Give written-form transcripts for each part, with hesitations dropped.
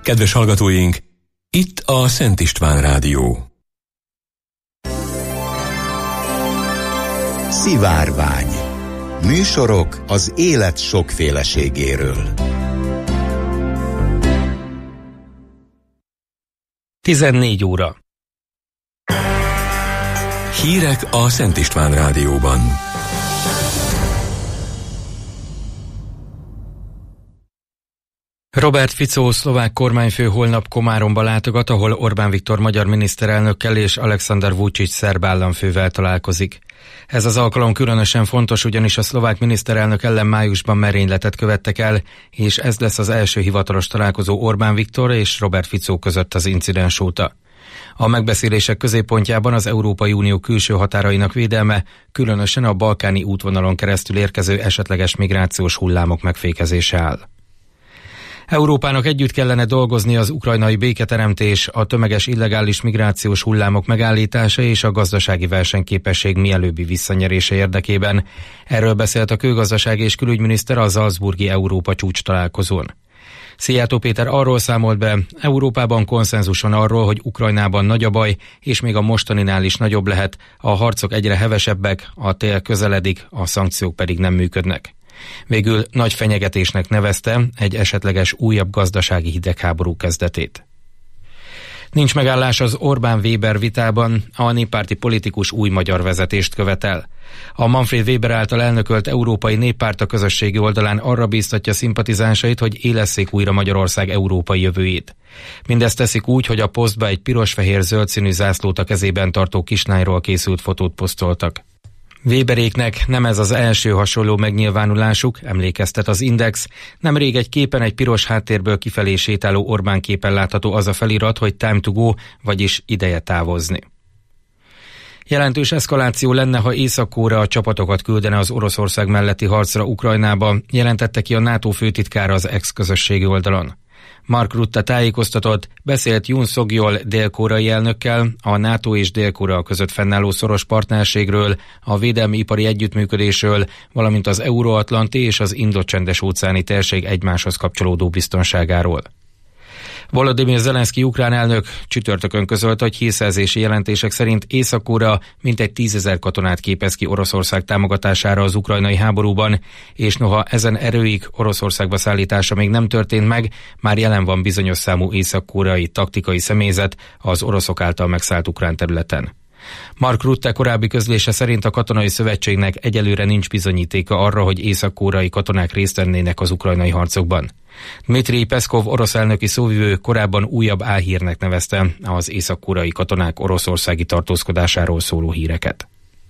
Kedves hallgatóink, itt a Szent István Rádió. Szivárvány. Műsorok az élet sokféleségéről. 14 óra. Hírek a Szent István Rádióban. Robert Fico szlovák kormányfő holnap Komáromba látogat, ahol Orbán Viktor magyar miniszterelnökkel és Alexander Vučić szerb államfővel találkozik. Ez az alkalom különösen fontos, ugyanis a szlovák miniszterelnök ellen májusban merényletet követtek el, és ez lesz az első hivatalos találkozó Orbán Viktor és Robert Fico között az incidens óta. A megbeszélések középpontjában az Európai Unió külső határainak védelme, különösen a balkáni útvonalon keresztül érkező esetleges migrációs hullámok megfékezése áll. Európának együtt kellene dolgozni az ukrajnai béketeremtés, a tömeges illegális migrációs hullámok megállítása és a gazdasági versenyképesség mielőbbi visszanyerése érdekében. Erről beszélt a kőgazdaság és külügyminiszter a Salzburgi Európa csúcs találkozón. Szijjártó Péter arról számolt be, Európában konszenzus van arról, hogy Ukrajnában nagy a baj, és még a mostaninál is nagyobb lehet, a harcok egyre hevesebbek, a tél közeledik, a szankciók pedig nem működnek. Végül nagy fenyegetésnek nevezte egy esetleges újabb gazdasági hidegháború kezdetét. Nincs megállás az Orbán-Weber vitában, a néppárti politikus új magyar vezetést követel. A Manfred Weber által elnökölt Európai Néppárt a közösségi oldalán arra bíztatja szimpatizánsait, hogy élesszék újra Magyarország európai jövőjét. Mindezt teszik úgy, hogy a posztba egy piros-fehér-zöld színű zászlót a kezében tartó kislányról készült fotót posztoltak. Weberéknek nem ez az első hasonló megnyilvánulásuk, emlékeztet az Index. Nemrég egy képen egy piros háttérből kifelé sétáló Orbán képen látható az a felirat, hogy time to go, vagyis ideje távozni. Jelentős eszkaláció lenne, ha Észak-Korea csapatokat küldene az Oroszország melletti harcra Ukrajnába, jelentette ki a NATO főtitkára az ex-közösségi oldalon. Mark Rutte tájékoztatott, beszélt Yoon Suk-yeol dél-koreai elnökkel a NATO és Dél-Korea között fennálló szoros partnerségről, a védelmi ipari együttműködésről, valamint az euróatlanti és az indo-csendes óceáni térség egymáshoz kapcsolódó biztonságáról. Volodymyr Zelenszky ukrán elnök csütörtökön közölte, hogy hírszerzési jelentések szerint Észak-Korea mintegy 10 000 katonát képez ki Oroszország támogatására az ukrajnai háborúban, és noha ezen erőik Oroszországba szállítása még nem történt meg, már jelen van bizonyos számú észak-koreai taktikai személyzet az oroszok által megszállt ukrán területen. Mark Rutte korábbi közlése szerint a katonai szövetségnek egyelőre nincs bizonyítéka arra, hogy észak-koreai katonák részt vennének az ukrajnai harcokban. Dmitry Peszkov orosz elnöki szóvivő korábban újabb álhírnek nevezte az észak-koreai katonák oroszországi tartózkodásáról szóló híreket.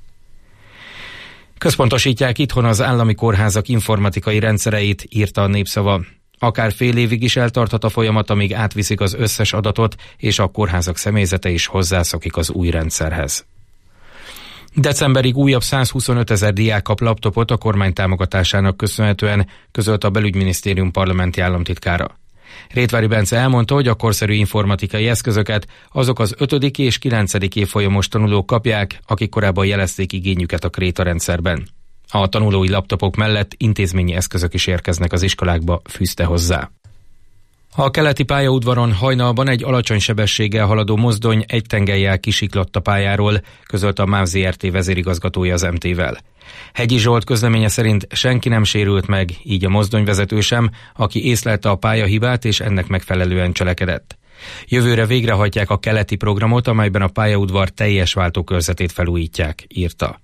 Központosítják itthon az állami kórházak informatikai rendszereit, írta a Népszava. Akár fél évig is eltarthat a folyamat, amíg átviszik az összes adatot, és a kórházak személyzete is hozzászokik az új rendszerhez. Decemberig újabb 125 000 diák kap laptopot a kormány támogatásának köszönhetően, közölt a Belügyminisztérium parlamenti államtitkára. Rétvári Bence elmondta, hogy a korszerű informatikai eszközöket azok az 5. és 9. évfolyamos tanulók kapják, akik korábban jelezték igényüket a Kréta rendszerben. A tanulói laptopok mellett intézményi eszközök is érkeznek az iskolákba, fűzte hozzá. A keleti pályaudvaron hajnalban egy alacsony sebességgel haladó mozdony egy tengellyel kisiklott a pályáról, közölte a MÁV Zrt. Vezérigazgatója az MT-vel. Hegyi Zsolt közleménye szerint senki nem sérült meg, így a mozdonyvezető sem, aki észlelte a pályahibát és ennek megfelelően cselekedett. Jövőre végrehajtják a keleti programot, amelyben a pályaudvar teljes váltókörzetét felújítják, írta.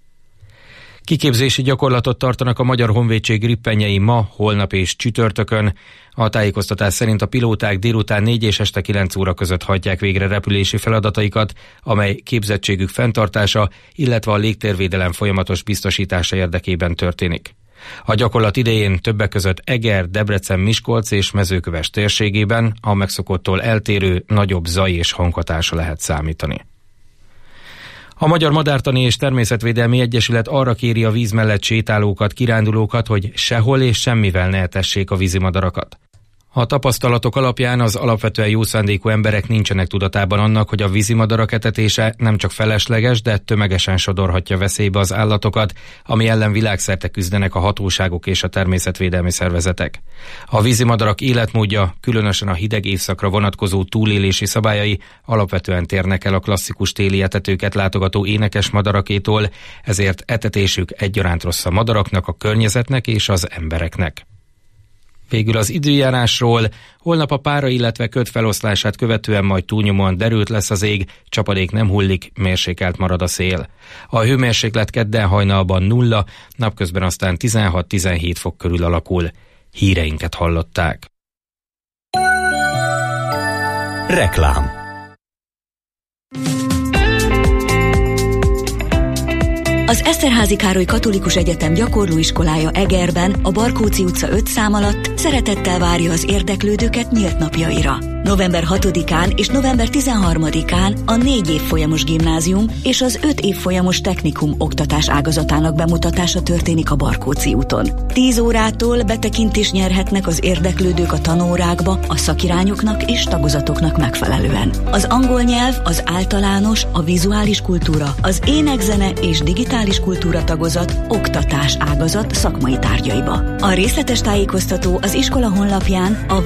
Kiképzési gyakorlatot tartanak a Magyar Honvédség rippenyei ma, holnap és csütörtökön. A tájékoztatás szerint a pilóták délután 4 és este 9 óra között hajtják végre repülési feladataikat, amely képzettségük fenntartása, illetve a légtérvédelem folyamatos biztosítása érdekében történik. A gyakorlat idején többek között Eger, Debrecen, Miskolc és Mezőköves térségében a megszokottól eltérő, nagyobb zaj és hanghatásra lehet számítani. A Magyar Madártani és Természetvédelmi Egyesület arra kéri a víz mellett sétálókat, kirándulókat, hogy sehol és semmivel ne etessék a vízimadarakat. A tapasztalatok alapján az alapvetően jó szándékú emberek nincsenek tudatában annak, hogy a vízimadarak etetése nem csak felesleges, de tömegesen sodorhatja veszélybe az állatokat, ami ellen világszerte küzdenek a hatóságok és a természetvédelmi szervezetek. A vízimadarak életmódja, különösen a hideg évszakra vonatkozó túlélési szabályai alapvetően térnek el a klasszikus téli etetőket látogató énekes madarakétól, ezért etetésük egyaránt rossz a madaraknak, a környezetnek és az embereknek. Végül az időjárásról: holnap a pára, illetve köd feloszlását követően majd túlnyomóan derült lesz az ég, csapadék nem hullik, mérsékelt marad a szél. A hőmérséklet kedden hajnalban 0, napközben aztán 16-17 fok körül alakul. Híreinket hallották. Reklám. Az Eszterházy Károly Katolikus Egyetem gyakorlóiskolája Egerben, a Barkóczy utca 5 szám alatt szeretettel várja az érdeklődőket nyílt napjaira. November 6-án és november 13-án a 4 évfolyamos gimnázium és az 5 évfolyamos technikum oktatás ágazatának bemutatása történik a Barkóczy úton. 10 órától betekintést nyerhetnek az érdeklődők a tanórákba a szakirányoknak és tagozatoknak megfelelően. Az angol nyelv, az általános, a vizuális kultúra, az ének-zene és digitális kultúra tagozat oktatás ágazat szakmai tárgyaiba. A részletes tájékoztató az iskola honlapján a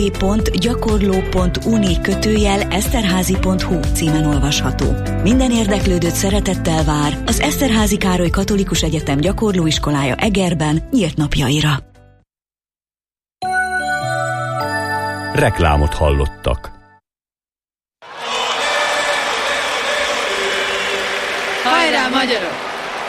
www.gyakorló.uni/eszterházy.hu címen olvasható. Minden érdeklődőt szeretettel vár az Eszterházy Károly Katolikus Egyetem gyakorlóiskolája Egerben nyílt napjaira. Reklámot hallottak. Hajrá, magyarok!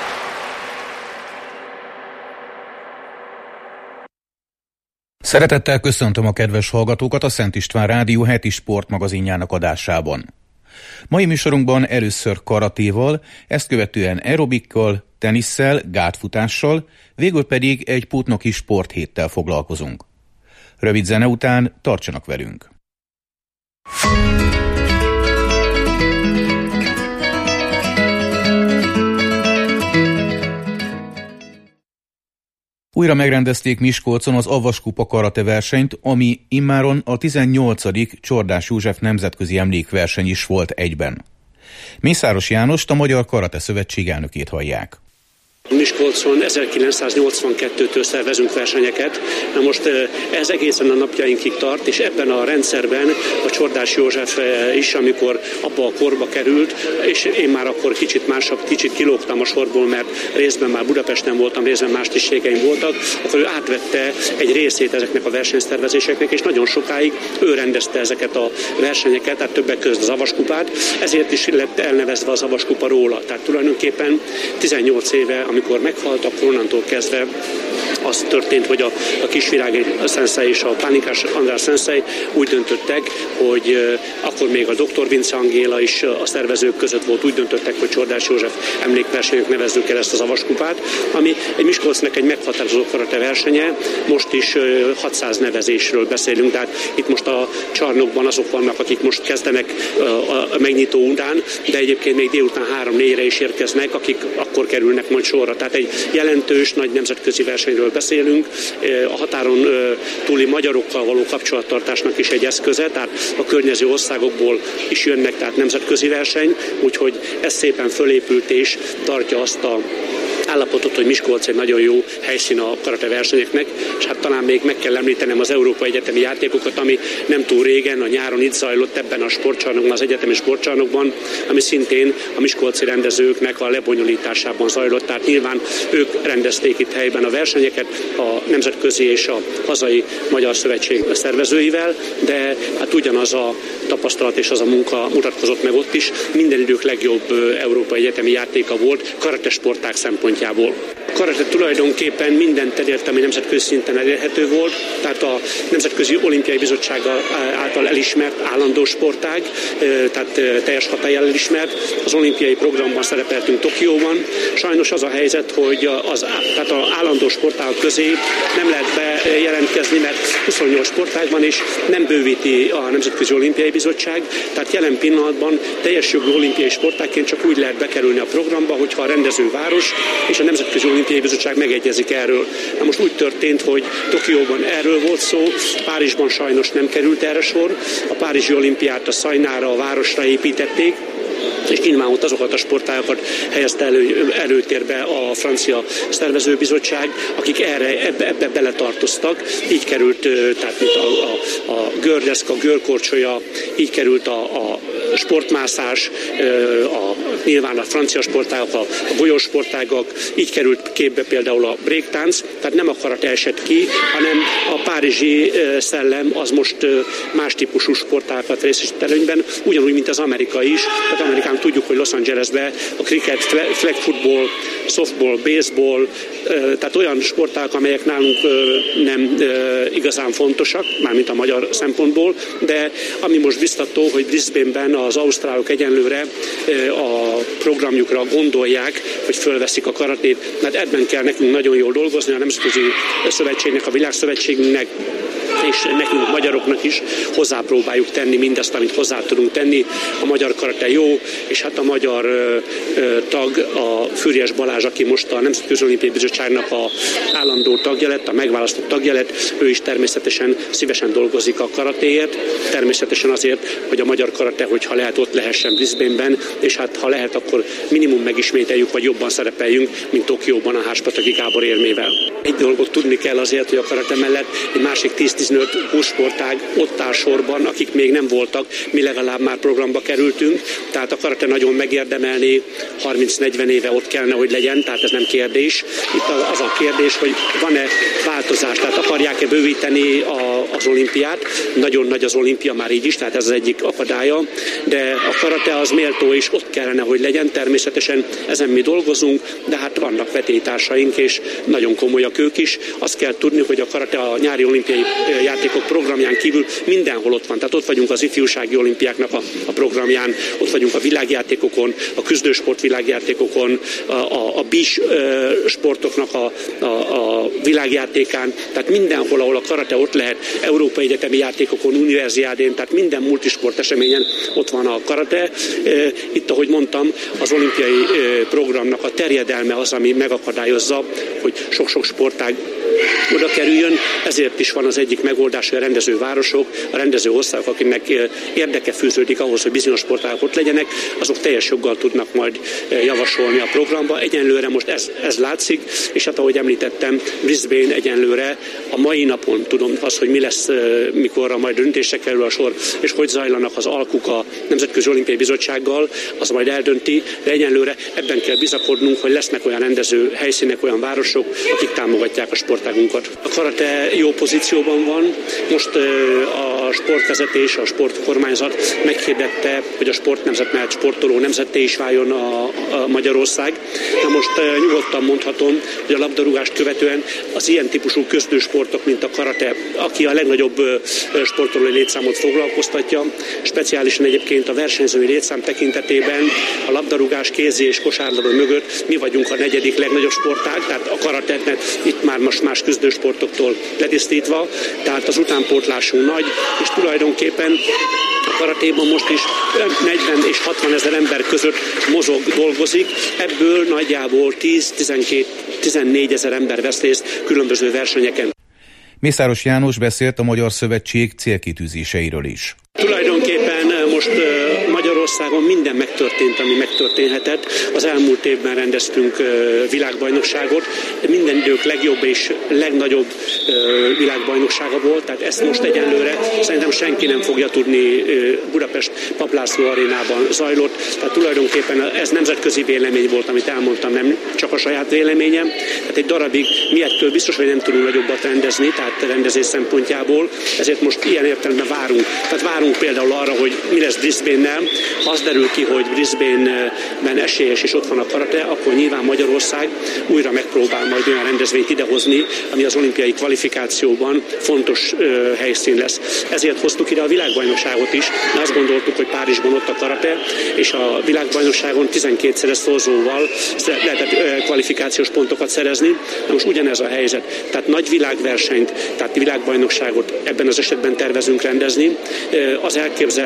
Szeretettel köszöntöm a kedves hallgatókat a Szent István Rádió heti sportmagazinjának adásában. Mai műsorunkban először karatéval, ezt követően aerobikkal, tenisszel, gátfutással, végül pedig egy putnoki sporthéttel foglalkozunk. Rövid zene után tartsanak velünk! Újra megrendezték Miskolcon az Avaskupa karate versenyt, ami immáron a 18. Csordás József nemzetközi emlékverseny is volt egyben. Mészáros Jánost, a Magyar Karate Szövetség elnökét hallják. Miskolcon 1982-től szervezünk versenyeket. Na most ez egészen a napjainkig tart, és ebben a rendszerben a Csordás József is, amikor abba a korba került, és én már akkor kicsit kilógtam a sorból, mert részben már Budapesten voltam, részben más tisztségeim voltak, akkor ő átvette egy részét ezeknek a versenyszervezéseknek, és nagyon sokáig ő rendezte ezeket a versenyeket, tehát többek között az Avaskupát, ezért is lett elnevezve az Avaskupa róla. Tehát tulajdonképpen 18 éve, amikor meghalt, akkor onnantól kezdve az történt, hogy a Kisvirági szenszei és a Pánikás András szenszei úgy döntöttek, hogy akkor még a Dr. Vince Angéla is a szervezők között volt, úgy döntöttek, hogy Csordás József emlékversenynek nevezzük el ezt az Avaskupát, ami egy Miskolcnak egy meghatározó karate versenye, most is 600 nevezésről beszélünk, tehát itt most a csarnokban azok vannak, akik most kezdenek a megnyitó után, de egyébként még délután 3-4-re is érkeznek, akik akkor kerülnek majd sorra. Tehát egy jelentős, nagy nemzetközi versenyről beszélünk, a határon túli magyarokkal való kapcsolattartásnak is egy eszköze, tehát a környező országokból is jönnek, tehát nemzetközi verseny, úgyhogy ez szépen fölépült és tartja azt a állapotot, hogy Miskolc egy nagyon jó helyszín a karate versenyeknek, és hát talán még meg kell említenem az Európai Egyetemi Játékokat, ami nem túl régen, a nyáron itt zajlott ebben a sportcsarnokban, az egyetemi sportcsarnokban, ami szintén a miskolci rendezőknek a lebonyolításában zajlott, tehát nyilván ők rendezték itt helyben a versenyeket a nemzetközi és a hazai Magyar Szövetség szervezőivel, de hát ugyanaz a tapasztalat és az a munka mutatkozott meg ott is, minden idők legjobb Európai Egyetemi Játéka volt karate sportág szempontjából. A karate tulajdonképpen minden terület, ami nemzetközi szinten elérhető volt, tehát a Nemzetközi Olimpiai Bizottság által elismert állandó sportág, tehát teljes hatállyal elismert. Az olimpiai programban szerepeltünk Tokióban. Sajnos az a helyzet, hogy tehát az állandó sportágak közé nem lehet bejelentkezni, mert 28 sportág van, és nem bővíti a Nemzetközi Olimpiai Bizottság, tehát jelen pillanatban teljes jogú olimpiai sportágként csak úgy lehet bekerülni a programba, hogyha a rendező város és a Nemzetközi Olimpiai Bizottság megegyezik erről. Na most úgy történt, hogy Tokióban erről volt szó, Párizsban sajnos nem került erre sor. A Párizsi olimpiát a Szajnára, a városra építették, és nyilván ott azokat a sportágokat helyezte előtérbe a francia szervezőbizottság, akik ebbe beletartoztak. Így került, tehát mint a gördeszka, görkorcsolya, így került a sportmászás, nyilván a francia sportágak, a golyósportágak, így került képbe például a breaktánc, tehát nem a karate esett ki, hanem a párizsi szellem az most más típusú sportágat részesít előnyben, ugyanúgy, mint az amerikai is. Tehát Amerikán tudjuk, hogy Los Angelesben a cricket, flag football, softball, baseball, tehát olyan sportágak, amelyek nálunk nem igazán fontosak, mármint a magyar szempontból, de ami most biztató, hogy Brisbaneben az ausztrálok egyenlőre a programjukra gondolják, hogy fölveszik a karatét, mert ebben kell nekünk nagyon jól dolgozni, a Nemzetközi Szövetségnek, a Világszövetségünknek, és nekünk magyaroknak is hozzápróbáljuk tenni mindazt, amit hozzá tudunk tenni. A magyar karate jó, és hát a magyar tag, a Füriyes Balázs, aki most a Nemzetközi Olimpiai Bizottságnak a állandó tagja lett, a megválasztott tagja lett, ő is természetesen szívesen dolgozik a karatéért, természetesen azért, hogy a magyar karate, hogyha lehet, ott lehessen Brisbaneben, és hát ha lehet, akkor minimum megismételjük, vagy jobban szerepeljünk, mint Tokióban a Háspataki Gábor érmével. Egy dolgot tudni kell azért, hogy a karate mellett egy másik 10-15 sportág ott áll sorban, akik még nem voltak, mi legalább már programba kerültünk, tehát a karate nagyon megérdemelné, 30-40 éve ott kellene, hogy legyen, tehát ez nem kérdés. Itt az a kérdés, hogy van-e változás, tehát akarják-e bővíteni az olimpiát, nagyon nagy az olimpia már így is, tehát ez az egyik akadálya, de a karate az méltó, és ott kellene, hogy legyen, természetesen ezen mi dolgozunk, de hát vannak vetélytársaink, és nagyon komolyak ők is. Azt kell tudni, hogy a karate a nyári olimpiai játékok programján kívül mindenhol ott van. Tehát ott vagyunk az ifjúsági olimpiáknak a programján, ott vagyunk a világjátékokon, a küzdősport világjátékokon, a BIS sportoknak a világjátékán, tehát mindenhol, ahol a karate ott lehet, Európai Egyetemi Játékokon, Universiádén, tehát minden multisport eseményen ott van a karate. Itt, ahogy mondtam, az olimpiai programnak a terjedelme az, ami megakadályozza, hogy sok-sok sportág oda kerüljön, ezért is van az egyik megoldás, hogy a rendező városok, a rendező országok, akiknek érdeke fűződik ahhoz, hogy bizonyos sportágok ott legyenek, azok teljes joggal tudnak majd javasolni a programba. Egyenlőre most ez látszik, és hát ahogy említettem, Brisbane egyenlőre a mai napon tudom azt, hogy mi lesz, mikorra majd döntésre kerül a sor, és hogy zajlanak az alkuk a Nemzetközi Olimpiai Bizottsággal, az majd eldönti, de egyenlőre ebben kell bizakodnunk, hogy lesznek olyan rendező helyszínek, olyan városok, akik támogatják a sportágunkat. A karate jó pozícióban van, most a sportvezetés, a sportkormányzat meghirdette, hogy a sportnemzet mellett sportoló nemzetté is váljon a Magyarország. Na most nyugodtan mondhatom, hogy a labdarúgást követően az ilyen típusú köztősportok, mint a karate, aki a legnagyobb sportolói létszámot foglalkoztatja, speciálisan egyébként a versenyzői létszám tekintetében a labdarúgás, kézi és kosárlabda mögött mi vagyunk a 4. legnagyobb sportág, tehát a karatenet itt már most más küzdősportoktól letisztítva, tehát az utánpótlásunk nagy, és tulajdonképpen a karatéban most is 40 és 60 ezer ember között mozog, dolgozik, ebből nagyjából 10-12-14 ezer ember vesz részt különböző versenyeken. Mészáros János beszélt a Magyar Szövetség célkitűzéseiről is. Tulajdonképpen most Magyarországon minden megtörtént, ami megtörténhetett. Az elmúlt évben rendeztünk világbajnokságot. Minden idők legjobb és legnagyobb világbajnoksága volt, tehát ezt most egyenlőre szerintem senki nem fogja tudni. Budapest Paplászló arénában zajlott, tehát tulajdonképpen ez nemzetközi vélemény volt, amit elmondtam, nem csak a saját véleményem. Tehát egy darabig mi ettől biztos, hogy nem tudunk nagyobbat rendezni, tehát rendezés szempontjából, ezért most ilyen értelemben várunk. Tehát várunk például arra, hogy mi lesz Brisbane-nel. Ha az derül ki, hogy Brisbane-ben esélyes és ott van a karate, akkor nyilván Magyarország újra megpróbál majd olyan rendezvényt idehozni, ami az olimpiai kvalifikációban fontos helyszín lesz. Ezért hoztuk ide a világbajnokságot is, de azt gondoltuk, hogy Párizsban ott a karate, és a világbajnokságon 12-szeres szorzóval lehetett kvalifikációs pontokat szerezni. De most ugyanez a helyzet. Tehát nagy világversenyt, tehát világbajnokságot ebben az esetben tervezünk rendezni. Az elképzelhető,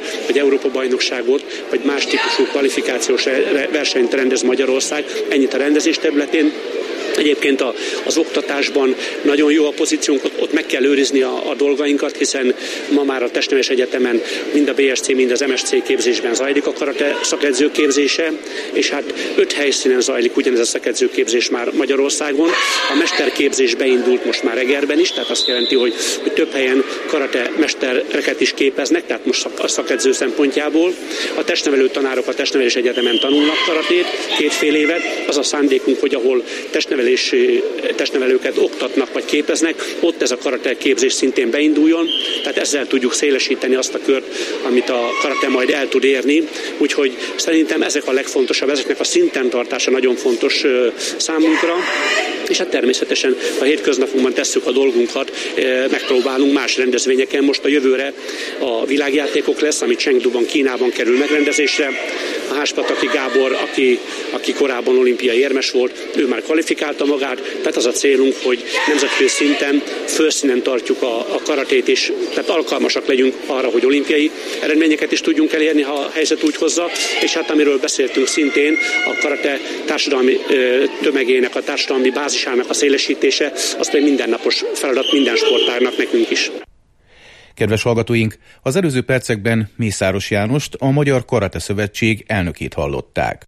hogy Európa-bajnokságot, vagy más típusú kvalifikációs versenyt rendez Magyarország. Ennyit a rendezés területén. Egyébként az oktatásban nagyon jó a pozíciónk, ott meg kell őrizni a dolgainkat, hiszen ma már a Testnevelés Egyetemen mind a BSC, mind az MSC képzésben zajlik a karate szakedző képzése, és hát 5 helyszínen zajlik ugyanez a szakedzőképzés már Magyarországon. A mesterképzés beindult most már Egerben is, tehát azt jelenti, hogy több helyen karate mestereket is képeznek, tehát most a szakedző szempontjából. A testnevelő tanárok a Testnevelés Egyetemen tanulnak karatét 2,5 évet. Az a szándékunk, hogy ahol testnevelőket oktatnak vagy képeznek, ott ez a karate képzés szintén beinduljon, tehát ezzel tudjuk szélesíteni azt a kört, amit a karate majd el tud érni, úgyhogy szerintem ezek a legfontosabb, ezeknek a szinten tartása nagyon fontos számunkra, és hát természetesen a hétköznapunkban tesszük a dolgunkat, megpróbálunk más rendezvényeken, most a jövőre a világjátékok lesz, ami Chengduban, Kínában kerül megrendezésre. A Háspataki Gábor, aki korábban olimpiai érmes volt, ő már kvalifikálta magát, tehát az a célunk, hogy nemzetközi szinten, fölszínen tartjuk a karatét, és tehát alkalmasak legyünk arra, hogy olimpiai eredményeket is tudjunk elérni, ha a helyzet úgy hozza, és hát amiről beszéltünk szintén, a karate társadalmi tömegének, a társadalmi bázisának a szélesítése, az pedig mindennapos feladat minden sportágnak, nekünk is. Kedves hallgatóink, az előző percekben Mészáros Jánost, a Magyar Karate Szövetség elnökét hallották.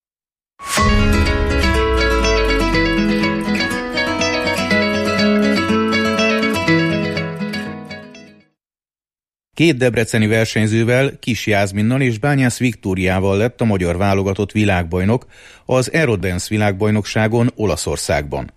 Két debreceni versenyzővel, Kis Jászminnal és Bányász Viktóriával lett a magyar válogatott világbajnok az Aerodance világbajnokságon Olaszországban.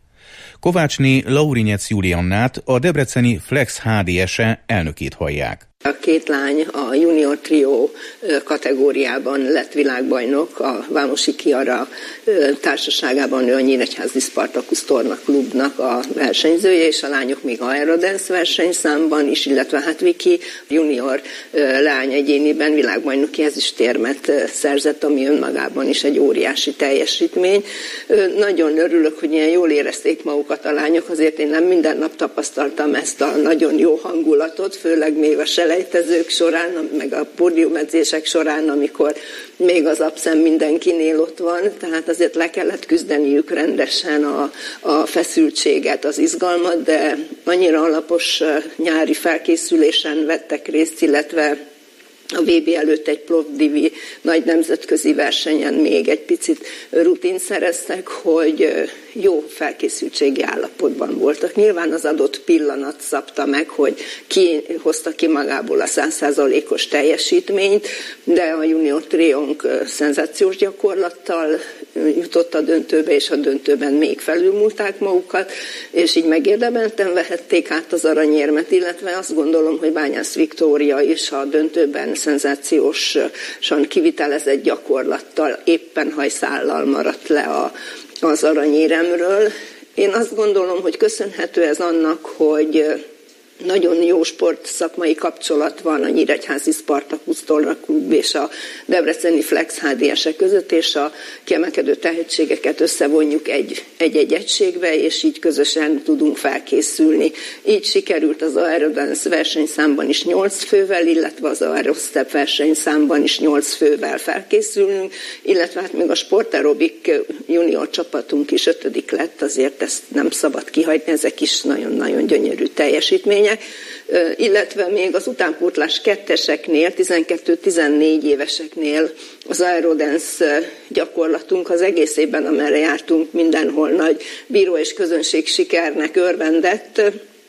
Kovácsné Laurinyec Juliannát, a debreceni Flex HDS-e elnökét hallják. A két lány a junior trió kategóriában lett világbajnok, a Vámosi Kiara társaságában ő a Nyíregyházi Spartacus Torna klubnak a versenyzője, és a lányok még a Aerodance versenyszámban is, illetve hát Viki junior lány egyéniben világbajnoki ezüstérmet szerzett, ami önmagában is egy óriási teljesítmény. Nagyon örülök, hogy ilyen jól érezték magukat a lányok, azért én nem minden nap tapasztaltam ezt a nagyon jó hangulatot, főleg még a selejtezők során, meg a pódiumedzések során, amikor még az abszem mindenkinél ott van, tehát azért le kellett küzdeniük rendesen a feszültséget, az izgalmat, de annyira alapos nyári felkészülésen vettek részt, illetve a VB előtt egy Plovdivi nagy nemzetközi versenyen még egy picit rutint szereztek, hogy jó felkészültségi állapotban voltak. Nyilván az adott pillanat szabta meg, hogy ki hozta ki magából a 100%-os teljesítményt, de a junior triónk szenzációs gyakorlattal jutott a döntőbe, és a döntőben még felülmúlták magukat, és így megérdemelten vehették át az aranyérmet, illetve azt gondolom, hogy Bányász Viktória is a döntőben szenzációsan kivitelezett gyakorlattal éppen hajszállal maradt le az aranyéremről. Én azt gondolom, hogy köszönhető ez annak, hogy nagyon jó sportszakmai kapcsolat van a Nyíregyházi Spartacus Torna Klub és a debreceni Flex HDS-e között, és a kiemelkedő tehetségeket összevonjuk egy egységbe, és így közösen tudunk felkészülni. Így sikerült az Aerodance versenyszámban is 8 fővel, illetve az Aerostep versenyszámban is 8 fővel felkészülnünk, illetve hát még a sportaerobik junior csapatunk is 5. lett, azért ezt nem szabad kihagyni, ezek is nagyon-nagyon gyönyörű teljesítmények. Illetve még az utánpótlás 2-eseknél, 12-14 éveseknél az Aerodance gyakorlatunk az egész évben, amerre jártunk, mindenhol nagy bíró és közönség sikernek örvendett.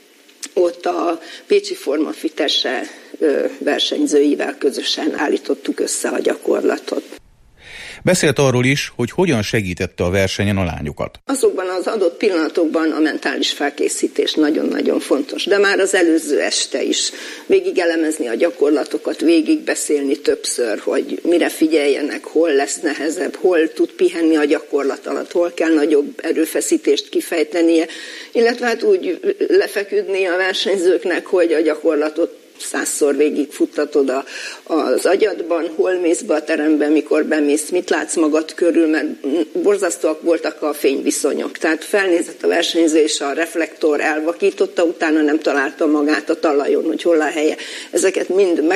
Ott a Pécsi Forma Fitesse versenyzőivel közösen állítottuk össze a gyakorlatot. Beszélt arról is, hogy hogyan segítette a versenyen a lányokat. Azokban az adott pillanatokban a mentális felkészítés nagyon-nagyon fontos, de már az előző este is végig elemezni a gyakorlatokat, végig beszélni többször, hogy mire figyeljenek, hol lesz nehezebb, hol tud pihenni a gyakorlat alatt, hol kell nagyobb erőfeszítést kifejtenie, illetve hát úgy lefeküdni a versenyzőknek, hogy a gyakorlatot 100-szor végig futtatod az agyadban, hol mész be a terembe, mikor bemész, mit látsz magad körül, mert borzasztóak voltak a fényviszonyok. Tehát felnézett a versenyző, és a reflektor elvakította, utána nem találta magát a talajon, hogy hol a helye. Ezeket mind megtanulni.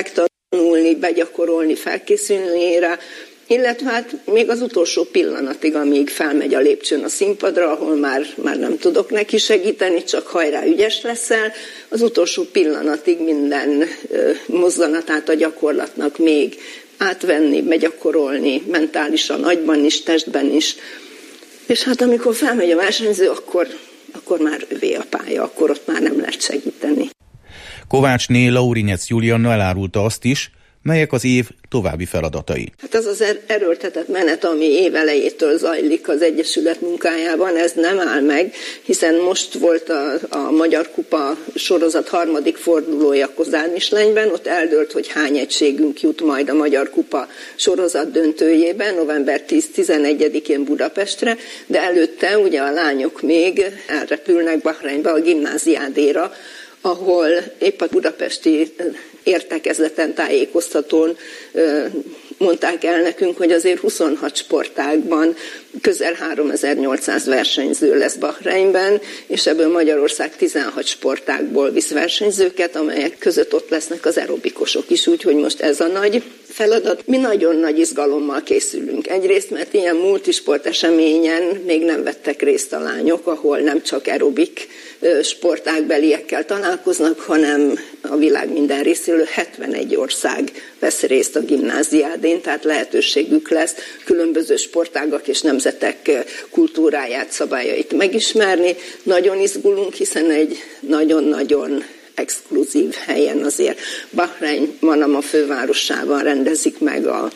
tanulni, begyakorolni, felkészülni rá, illetve hát még az utolsó pillanatig, amíg felmegy a lépcsőn a színpadra, ahol már nem tudok neki segíteni, csak hajrá, ügyes leszel, az utolsó pillanatig minden mozzanatát a gyakorlatnak még átvenni, begyakorolni, mentálisan, agyban is, testben is. És hát amikor felmegy a versenyző, akkor már övé a pálya, akkor ott már nem lehet segíteni. Kovácsné Laurinyec Julianna elárulta azt is, melyek az év további feladatai. Hát az az erőltetett menet, ami év elejétől zajlik az Egyesület munkájában, ez nem áll meg, hiszen most volt a Magyar Kupa sorozat 3. fordulója Kozármislenyben, ott eldőlt, hogy hány egységünk jut majd a Magyar Kupa sorozat döntőjében, november 10-11-én Budapestre, de előtte ugye a lányok még elrepülnek Bahreinbe a gimnáziádéra, ahol épp a budapesti értekezleten, tájékoztatón mondták el nekünk, hogy azért 26 sportágban közel 3800 versenyző lesz Bahreinben, és ebből Magyarország 16 sportágból visz versenyzőket, amelyek között ott lesznek az aerobikusok is, úgyhogy most ez a nagy feladat. Mi nagyon nagy izgalommal készülünk. Egyrészt, mert ilyen multisport eseményen még nem vettek részt a lányok, ahol nem csak aerobik sportágbeliekkel találkoznak, hanem a világ minden részéről 71 ország vesz részt a gimnáziádén, tehát lehetőségük lesz különböző sportágak és nemzetek kultúráját, szabályait megismerni. Nagyon izgulunk, hiszen egy nagyon-nagyon exkluzív helyen azért Bahrein Manama fővárosában rendezik meg a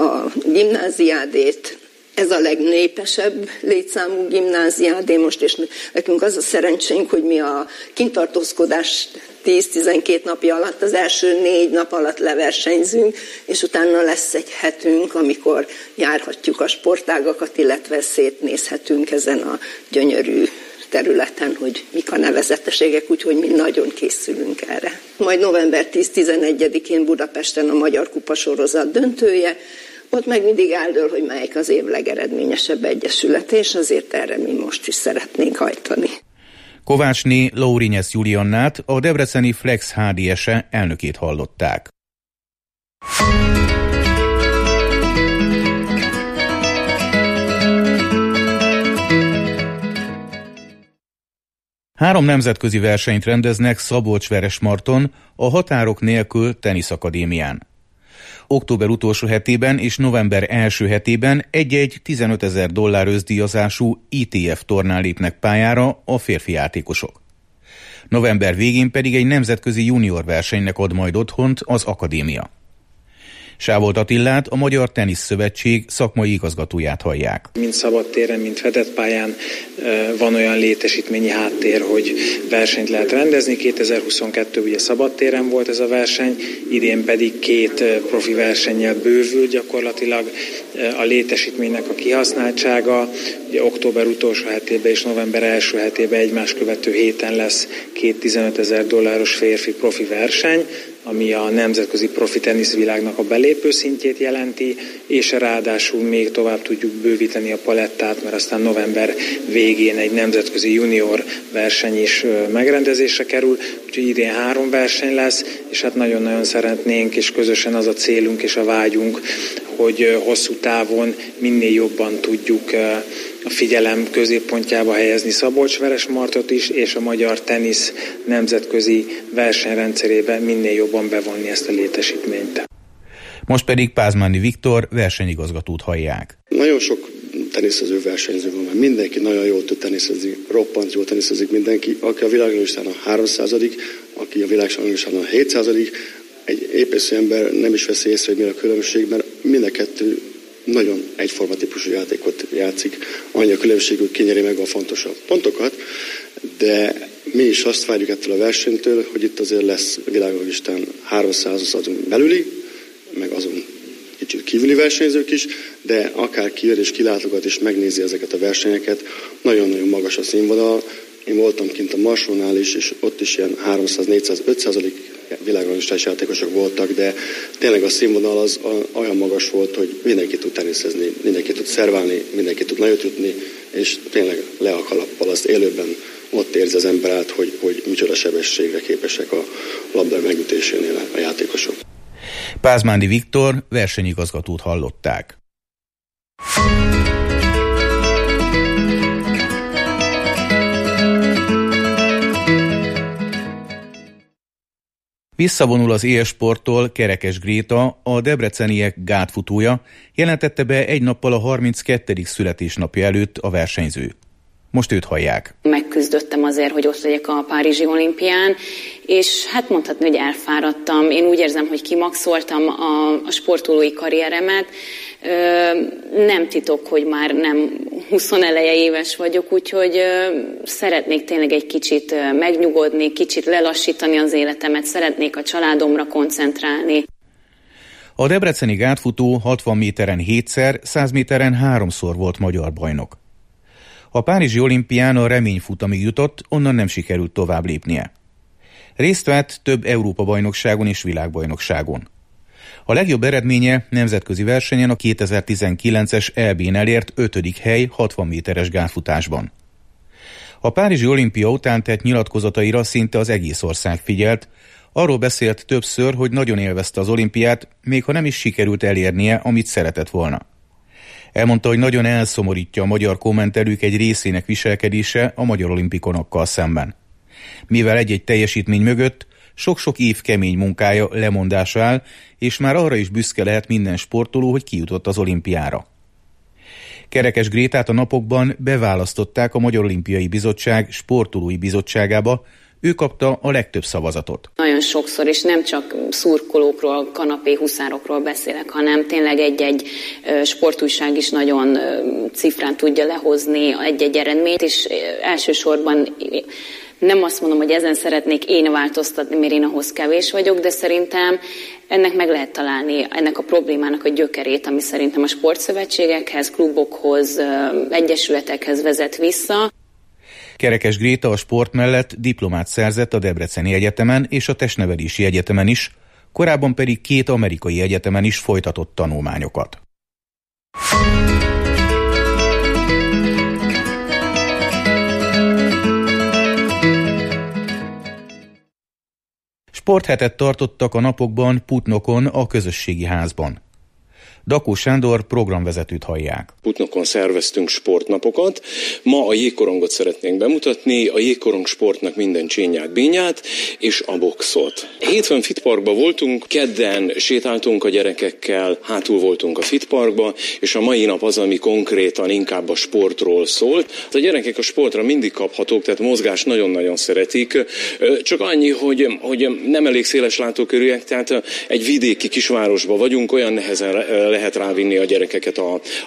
gimnáziádét. Ez a legnépesebb létszámú gimnáziádé most, és nekünk az a szerencsénk, hogy mi a kintartózkodás 10-12 napja alatt, az első 4 nap alatt leversenyzünk, és utána lesz egy hetünk, amikor járhatjuk a sportágakat, illetve szétnézhetünk ezen a gyönyörű területen, hogy mik a nevezetességek, úgyhogy mi nagyon készülünk erre. Majd november 10-11-én Budapesten a Magyar Kupa sorozat döntője, ott meg mindig eldől, hogy melyik az év legeredményesebb egyesület, és azért erre mi most is szeretnénk hajtani. Kovácsné Laurinyec Juliannát, a debreceni Flex HDS-e elnökét hallották. Három nemzetközi versenyt rendeznek Szabolcs-Veresmarton, a Határok nélkül teniszakadémián. Október utolsó hetében és november első hetében egy-egy $15,000 öszdíjazású ITF tornán lépnek pályára a férfi játékosok. November végén pedig egy nemzetközi junior versenynek ad majd otthont az akadémia. Sávolt Attillát, a Magyar Tenisz Szövetség szakmai igazgatóját hallják. Mind szabadtéren, mind fedett pályán van olyan létesítményi háttér, hogy versenyt lehet rendezni. 2022 ugye szabadtéren volt ez a verseny, idén pedig 2 profi versennyel bővül gyakorlatilag a létesítménynek a kihasználtsága. Ugye október utolsó hetében és november első hetében egymás követő héten lesz 2 $15,000 férfi profi verseny, ami a nemzetközi profi teniszvilágnak a belépő szintjét jelenti, és ráadásul még tovább tudjuk bővíteni a palettát, mert aztán november végén egy nemzetközi junior verseny is megrendezésre kerül, úgyhogy idén 3 verseny lesz, és hát nagyon-nagyon szeretnénk, és közösen az a célunk és a vágyunk, hogy hosszú távon minél jobban tudjuk a figyelem középpontjába helyezni Szabolcs-Veresmartot is, és a magyar tenisz nemzetközi versenyrendszerébe minél jobban bevonni ezt a létesítményt. Most pedig Pázmány Viktor versenyigazgatót hallják. Nagyon sok teniszező versenyző van, mert mindenki nagyon jól tud teniszezni, roppant jól teniszezik mindenki, aki a világlistán a 300., aki a világlistán a 700., egy épészű ember nem is veszi észre, hogy mi a különbség, mert mind a kettő nagyon egyforma típusú játékot játszik. Annyi a különbség, hogy kinyeri meg a fontosabb pontokat, de mi is azt várjuk ettől a versenytől, hogy itt azért lesz a világlistán 300 azon belüli, meg azon kicsit kívüli versenyzők is, de akár kijön és kilátogat és megnézi ezeket a versenyeket, nagyon-nagyon magas a színvonal. Én voltam kint a Marsónál is, és ott is ilyen 300, 400, 500 világlistás játékosok voltak, de tényleg a színvonal az olyan magas volt, hogy mindenki tud teniszezni, mindenki tud szerválni, mindenki tud nagyot jutni, és tényleg le a kalappal, azt élőben ott érzi az ember át, hogy micsoda sebességre képesek a labda megütésénél a játékosok. Pázmándi Viktor versenyigazgatót hallották. Visszavonul az élsporttól Kerekes Gréta, a debreceniek gátfutója, jelentette be egy nappal a 32. születésnapja előtt a versenyző. Most őt hallják. Megküzdöttem azért, hogy ott legyek a Párizsi olimpián, és hát mondhatni, hogy elfáradtam. Én úgy érzem, hogy kimaxoltam a sportolói karrieremet. Nem titok, hogy már nem 20 eleje éves vagyok, úgyhogy szeretnék tényleg egy kicsit megnyugodni, kicsit lelassítani az életemet, szeretnék a családomra koncentrálni. A debreceni gátfutó 60 méteren 7-szer, 100 méteren 3-szor volt magyar bajnok. A párizsi olimpián a reményfutamig jutott, onnan nem sikerült tovább lépnie. Részt vett több Európa-bajnokságon és világbajnokságon. A legjobb eredménye nemzetközi versenyen a 2019-es EB-n elért 5. hely 60 méteres gátfutásban. A párizsi olimpia után tett nyilatkozataira szinte az egész ország figyelt, arról beszélt többször, hogy nagyon élvezte az olimpiát, még ha nem is sikerült elérnie, amit szeretett volna. Elmondta, hogy nagyon elszomorítja a magyar kommentelők egy részének viselkedése a magyar olimpikonokkal szemben. Mivel egy-egy teljesítmény mögött sok-sok év kemény munkája, lemondása áll, és már arra is büszke lehet minden sportoló, hogy kijutott az olimpiára. Kerekes Grétát a napokban beválasztották a Magyar Olimpiai Bizottság sportolói bizottságába, ő kapta a legtöbb szavazatot. Nagyon sokszor, és nem csak szurkolókról, kanapé huszárokról beszélek, hanem tényleg egy-egy sportújság is nagyon cifrán tudja lehozni egy-egy eredményt, és elsősorban nem azt mondom, hogy ezen szeretnék én változtatni, mert én ahhoz kevés vagyok, de szerintem ennek meg lehet találni, ennek a problémának a gyökerét, ami szerintem a sportszövetségekhez, klubokhoz, egyesületekhez vezet vissza. Kerekes Gréta a sport mellett diplomát szerzett a Debreceni Egyetemen és a Testnevelési Egyetemen is, korábban pedig 2 amerikai egyetemen is folytatott tanulmányokat. Sporthetet tartottak a napokban Putnokon a közösségi házban. Dakó Sándor programvezetőt hallják. Putnokon szerveztünk sportnapokat. Ma a jégkorongot szeretnénk bemutatni, a jégkorong sportnak minden csényát, bínyát és a boxot. Hétfőn Fitparkban voltunk, kedden sétáltunk a gyerekekkel, hátul voltunk a Fitparkban, és a mai nap az, ami konkrétan inkább a sportról szólt. A gyerekek a sportra mindig kaphatók, tehát mozgást nagyon-nagyon szeretik. Csak annyi, hogy nem elég széles látókörűek, tehát egy vidéki kisvárosban vagyunk, olyan nehezen lehet rávinni a gyerekeket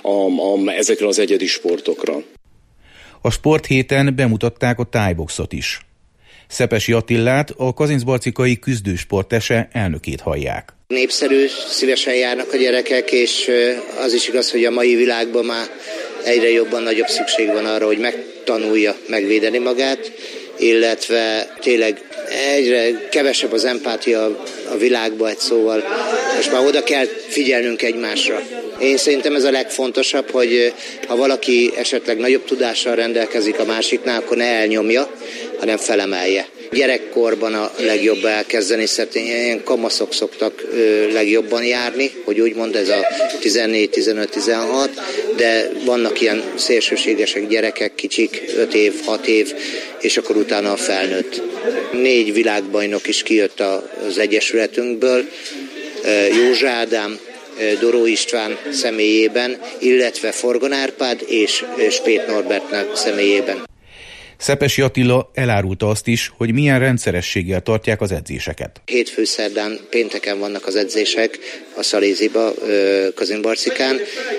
ezekre az egyedi sportokra. A sporthéten bemutatták a thai-boxot is. Szepesi Attillát, a Kazincbarcikai küzdősportese elnökét hallják. Népszerű, szívesen járnak a gyerekek, és az is igaz, hogy a mai világban már egyre jobban nagyobb szükség van arra, hogy megtanulja megvédeni magát, illetve tényleg egyre kevesebb az empátia a világban, egy szóval most már oda kell figyelnünk egymásra. Én szerintem ez a legfontosabb, hogy ha valaki esetleg nagyobb tudással rendelkezik a másiknál, akkor ne elnyomja, hanem felemelje. Gyerekkorban a legjobb elkezdeni, szerintem ilyen kamaszok szoktak legjobban járni, hogy úgymond ez a 14-15-16, de vannak ilyen szélsőségesek gyerekek, kicsik, 5 év, 6 év, és akkor utána a felnőtt. 4 világbajnok is kijött az egyesületünkből, Józsa Ádám, Doró István személyében, illetve Forgon Árpád és Spét Norbertnek személyében. Szepesi Attila elárulta azt is, hogy milyen rendszerességgel tartják az edzéseket. Hétfő, szerdán, pénteken vannak az edzések a Szaléziba, Kazincbarcikán.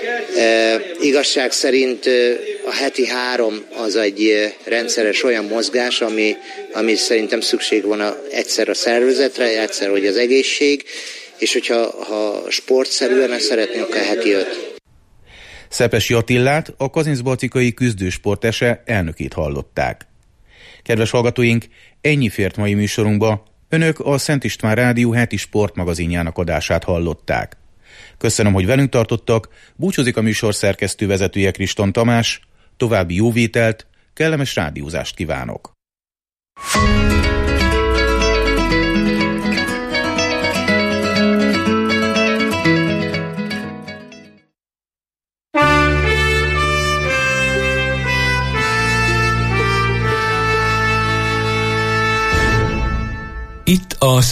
Igazság szerint a heti 3 az egy rendszeres olyan mozgás, ami szerintem szükség van egyszer a szervezetre, egyszer hogy az egészség, és hogyha sportszerűen szeretnénk a heti 5. Szepesi Attillát, a Kazincbarcikai küzdősportese elnökét hallották. Kedves hallgatóink, ennyi fért mai műsorunkba. Önök a Szent István Rádió heti sportmagazinjának adását hallották. Köszönöm, hogy velünk tartottak, búcsúzik a műsor szerkesztő vezetője Kriston Tamás, további jó vételt, kellemes rádiózást kívánok.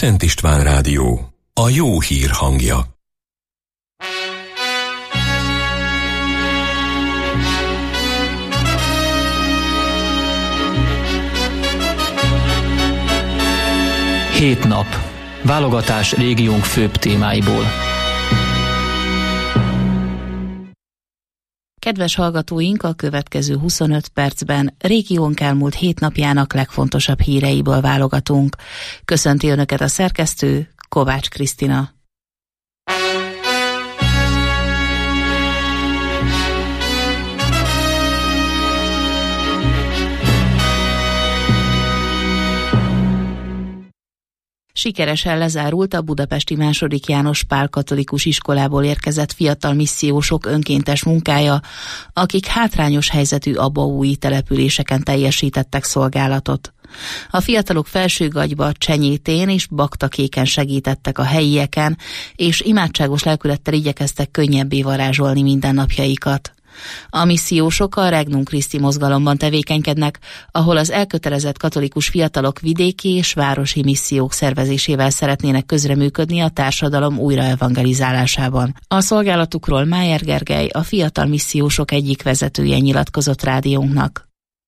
Szent István Rádió, a jó hír hangja. Hét nap. Válogatás régiónk főbb témáiból. Kedves hallgatóink, a következő 25 percben régiónk elmúlt 7 napjának legfontosabb híreiből válogatunk. Köszönti Önöket a szerkesztő, Kovács Krisztina. Sikeresen lezárult a budapesti II. János Pál katolikus iskolából érkezett fiatal missziósok önkéntes munkája, akik hátrányos helyzetű abaúji településeken teljesítettek szolgálatot. A fiatalok Felsőgagyba, Csenyétén és Baktakéken segítettek a helyieken, és imádságos lelkülettel igyekeztek könnyebbé varázsolni mindennapjaikat. A missziósok a Regnum Christi mozgalomban tevékenykednek, ahol az elkötelezett katolikus fiatalok vidéki és városi missziók szervezésével szeretnének közreműködni a társadalom újraevangelizálásában. A szolgálatukról Májer Gergely, a fiatal missziósok egyik vezetője nyilatkozott rádiónknak.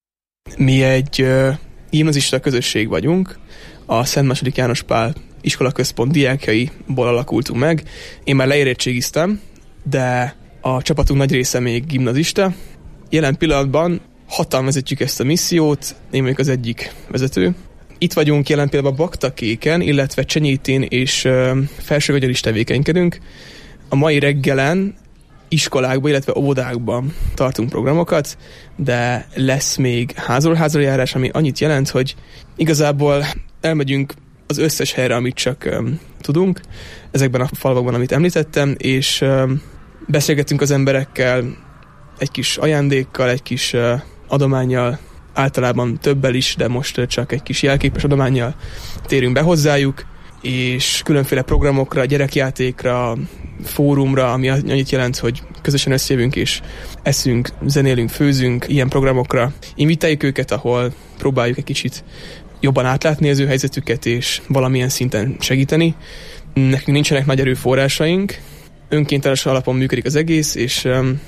Mi egy gimnazista közösség vagyunk, a Szent II. János Pál iskolaközpont diákjaiból alakultunk meg. Én már leérettségiztem, de a csapatunk nagy része még gimnazista. Jelen pillanatban 6-an vezetjük ezt a missziót, én vagyok az egyik vezető. Itt vagyunk jelen pillanatban Baktakéken, illetve Csenyétén és Felsőgagyon is tevékenykedünk. A mai reggelen iskolákban, illetve óvodákban tartunk programokat, de lesz még házról házra járás, ami annyit jelent, hogy igazából elmegyünk az összes helyre, amit csak tudunk, ezekben a falvakban, amit említettem, és beszélgetünk az emberekkel egy kis ajándékkal, egy kis adománnyal, általában többel is, de most csak egy kis jelképes adománnyal térünk be hozzájuk, és különféle programokra, gyerekjátékra, fórumra, ami annyit jelent, hogy közösen összejövünk és eszünk, zenélünk, főzünk, ilyen programokra invitáljuk őket, ahol próbáljuk egy kicsit jobban átlátni az ő helyzetüket és valamilyen szinten segíteni. Nekünk nincsenek nagy erőforrásaink, önkénteles alapon működik az egész, és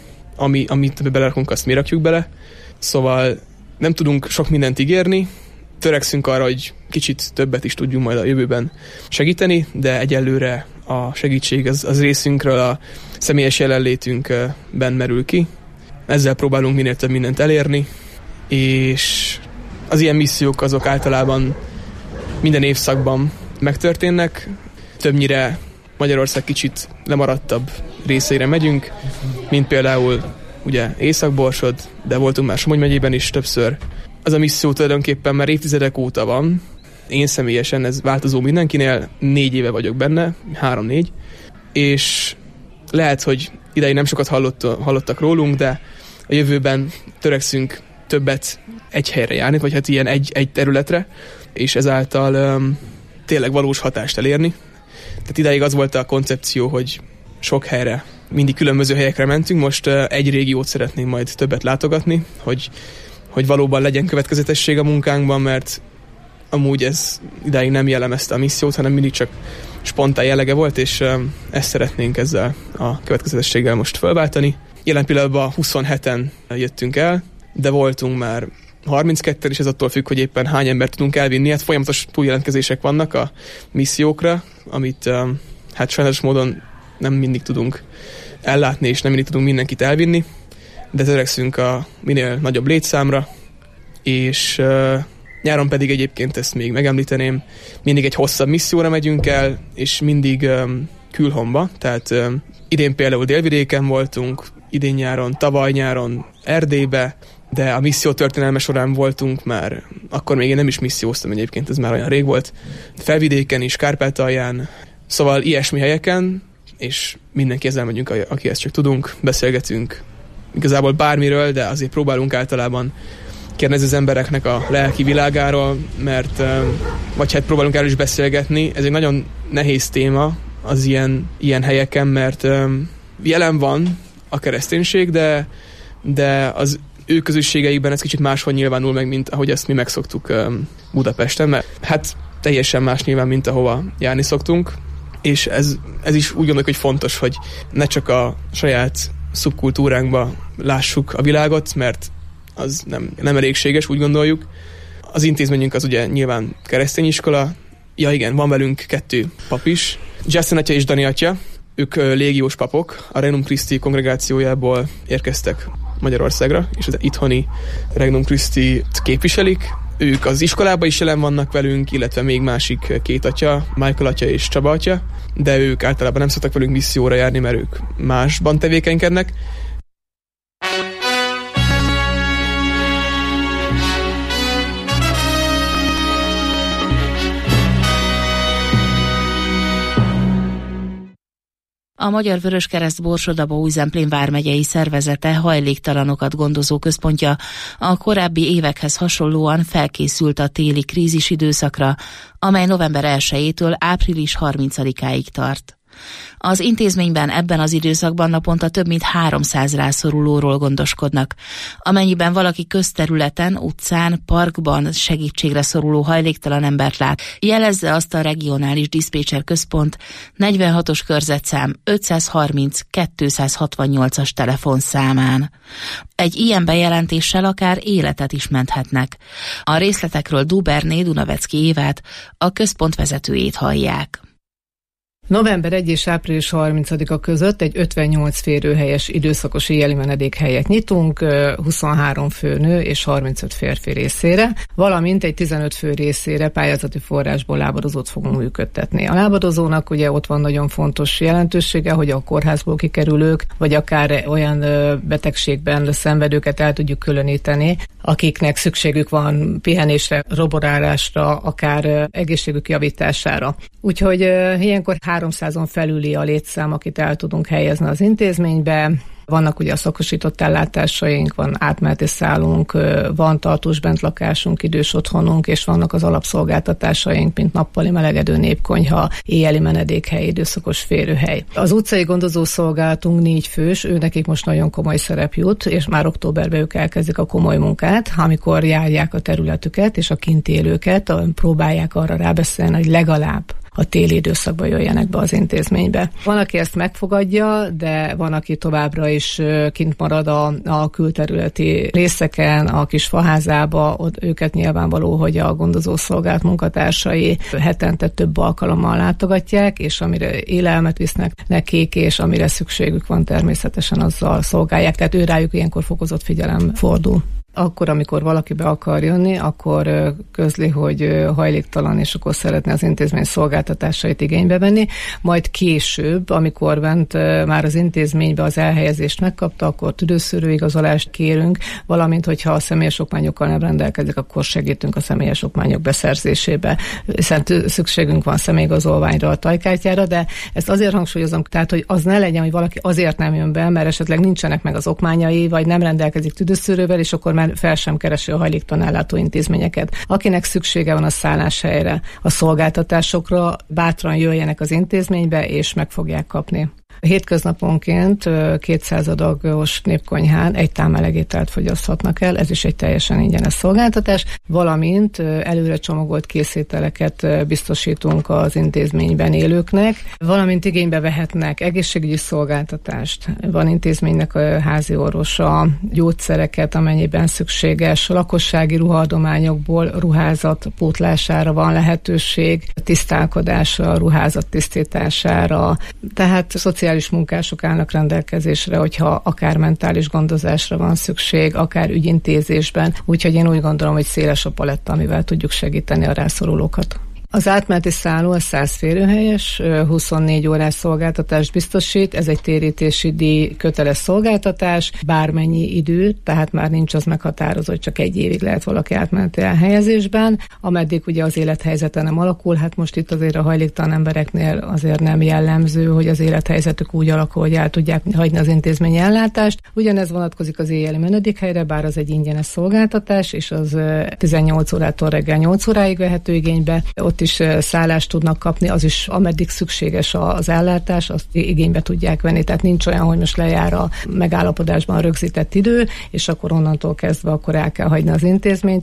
amit belerakunk, azt mi rakjuk bele. Szóval nem tudunk sok mindent ígérni, törekszünk arra, hogy kicsit többet is tudjunk majd a jövőben segíteni, de egyelőre a segítség az részünkről a személyes jelenlétünkben merül ki. Ezzel próbálunk minél több mindent elérni, és az ilyen missziók azok általában minden évszakban megtörténnek. Többnyire Magyarország kicsit lemaradtabb részeire megyünk, mint például ugye Észak-Borsod, de voltunk már Somogy megyében is többször. Az a misszió tulajdonképpen már évtizedek óta van. Én személyesen, ez változó mindenkinél, 4 éve vagyok benne, 3-4, és lehet, hogy ideig nem sokat hallottak rólunk, de a jövőben törekszünk többet egy helyre járni, vagy hát ilyen egy területre, és ezáltal tényleg valós hatást elérni. Tehát idáig az volt a koncepció, hogy sok helyre, mindig különböző helyekre mentünk, most egy régiót szeretnénk majd többet látogatni, hogy valóban legyen következetesség a munkánkban, mert amúgy ez idáig nem jellemezte a missziót, hanem mindig csak spontán jellege volt, és ezt szeretnénk ezzel a következetességgel most felváltani. Jelen pillanatban 27-en jöttünk el, de voltunk már 32-en, és ez attól függ, hogy éppen hány embert tudunk elvinni. Hát folyamatos túljelentkezések vannak a missziókra, amit hát sajnos módon nem mindig tudunk ellátni, és nem mindig tudunk mindenkit elvinni, de törekszünk a minél nagyobb létszámra, és nyáron pedig egyébként ezt még megemlíteném, mindig egy hosszabb misszióra megyünk el, és mindig külhomba, tehát idén például Délvidéken voltunk, idén nyáron, tavaly nyáron Erdélybe, de a misszió történelme során voltunk már, akkor még én nem is misszióztam egyébként, ez már olyan rég volt, Felvidéken is, Kárpátalján, szóval ilyesmi helyeken, és mindenki ezzel megyünk, aki ezt csak tudunk, beszélgetünk igazából bármiről, de azért próbálunk általában kérdezni az embereknek a lelki világáról, mert vagy hát próbálunk erről is beszélgetni. Ez egy nagyon nehéz téma az ilyen helyeken, mert jelen van a kereszténység, de az ő közösségeikben ez kicsit máshol nyilvánul meg, mint ahogy ezt mi megszoktuk Budapesten. Mert hát teljesen más nyilván, mint ahova járni szoktunk, és ez is úgy gondoljuk, hogy fontos, hogy ne csak a saját szubkultúránkba lássuk a világot, mert az nem elégséges, úgy gondoljuk. Az intézményünk az ugye nyilván keresztény iskola. Ja igen, van velünk 2 pap is. Justin atya és Dani atya, ők légiós papok, a Regnum Christi kongregációjából érkeztek Magyarországra, és az itthoni Regnum Christi-t képviselik. Ők az iskolában is jelen vannak velünk, illetve még másik 2 atya, Michael atya és Csaba atya, de ők általában nem szoktak velünk misszióra járni, mert ők másban tevékenykednek. A Magyar Vöröskereszt Borsod-Abaúj-Zemplén vármegyei szervezete hajléktalanokat gondozó központja a korábbi évekhez hasonlóan felkészült a téli krízis időszakra, amely november 1-től április 30-áig tart. Az intézményben ebben az időszakban naponta több mint 300 rászorulóról gondoskodnak. Amennyiben valaki közterületen, utcán, parkban segítségre szoruló hajléktalan embert lát, jelezze azt a regionális diszpécser központ 46-os körzetszám 530 268-as telefonszámán. Egy ilyen bejelentéssel akár életet is menthetnek. A részletekről Duberné Dunavecki Évát, a központ vezetőjét hallják. November 1 és április 30-a között egy 58 férőhelyes időszakos éjjeli menedékhelyet nyitunk, 23 főnő és 35 férfi részére, valamint egy 15 fő részére pályázati forrásból lábadozót fogunk működtetni. A lábadozónak ugye ott van nagyon fontos jelentősége, hogy a kórházból kikerülők, vagy akár olyan betegségben szenvedőket el tudjuk különíteni, akiknek szükségük van pihenésre, roborálásra, akár egészségük javítására. Úgyhogy ilyenkor 300-on felüli a létszám, akit el tudunk helyezni az intézménybe. Vannak ugye a szakosított ellátásaink, van átmeneti szálunk, van tartós bentlakásunk, idős otthonunk, és vannak az alapszolgáltatásaink, mint nappali melegedő népkonyha, éjjeli menedékhely, időszakos férőhely. Az utcai gondozószolgálatunk 4 fős, ő nekik most nagyon komoly szerep jut, és már októberben ők elkezdik a komoly munkát, amikor járják a területüket, és a kint élőket próbálják arra rábeszélni, hogy legalább a téli időszakban jöjjenek be az intézménybe. Van, aki ezt megfogadja, de van, aki továbbra is kint marad a külterületi részeken, a kis faházába, ott őket nyilvánvaló, hogy a gondozószolgálat munkatársai hetente több alkalommal látogatják, és amire élelmet visznek nekik, és amire szükségük van, természetesen azzal szolgálják. Tehát ő rájuk ilyenkor fokozott figyelem fordul. Akkor, amikor valaki be akar jönni, akkor közli, hogy hajléktalan, és akkor szeretne az intézmény szolgáltatásait igénybe venni. Majd később, amikor bent már az intézménybe az elhelyezést megkapta, akkor tüdőszűrőigazolást kérünk, valamint, hogyha a személyes okmányokkal nem rendelkezik, akkor segítünk a személyes okmányok beszerzésébe, hiszen szükségünk van személyigazolványra, a tajkártyára, de ezt azért hangsúlyozom, tehát, hogy az ne legyen, hogy valaki azért nem jön be, mert esetleg nincsenek meg az okmányai, vagy nem rendelkezik tüdőszűrővel, és akkor már fel sem keresi a hajléktalan ellátó intézményeket. Akinek szüksége van a szálláshelyre, a szolgáltatásokra, bátran jöjjenek az intézménybe, és meg fogják kapni. Hétköznaponként 200 adagos népkonyhán egy tál melegételt fogyaszthatnak el, ez is egy teljesen ingyenes szolgáltatás, valamint előre csomagolt készételeket biztosítunk az intézményben élőknek, valamint igénybe vehetnek egészségügyi szolgáltatást, van intézménynek a házi orvosa, gyógyszereket, amennyiben szükséges, lakossági ruhaadományokból ruházat pótlására van lehetőség, tisztálkodásra, ruházat tisztítására, tehát szociális munkások állnak rendelkezésre, hogyha akár mentális gondozásra van szükség, akár ügyintézésben, úgyhogy én úgy gondolom, hogy széles a paletta, amivel tudjuk segíteni a rászorulókat. Az átmeneti szálló a 100 férőhelyes, 24 órás szolgáltatást biztosít, ez egy térítési díj köteles szolgáltatás, bármennyi idő, tehát már nincs az meghatározott, csak 1 évig lehet valaki átmeneti elhelyezésben, ameddig ugye az élethelyzete nem alakul, hát most itt azért a hajléktalan embereknél azért nem jellemző, hogy az élethelyzetük úgy alakul, hogy el tudják hagyni az intézményi ellátást. Ugyanez vonatkozik az éjjeli menedékhelyre, bár az egy ingyenes szolgáltatás, és az 18 órától reggel 8 óráig vehető igénybe, ott is szállást tudnak kapni, az is ameddig szükséges az ellátás, azt igénybe tudják venni, tehát nincs olyan, hogy most lejár a megállapodásban rögzített idő, és akkor onnantól kezdve akkor el kell hagyni az intézményt.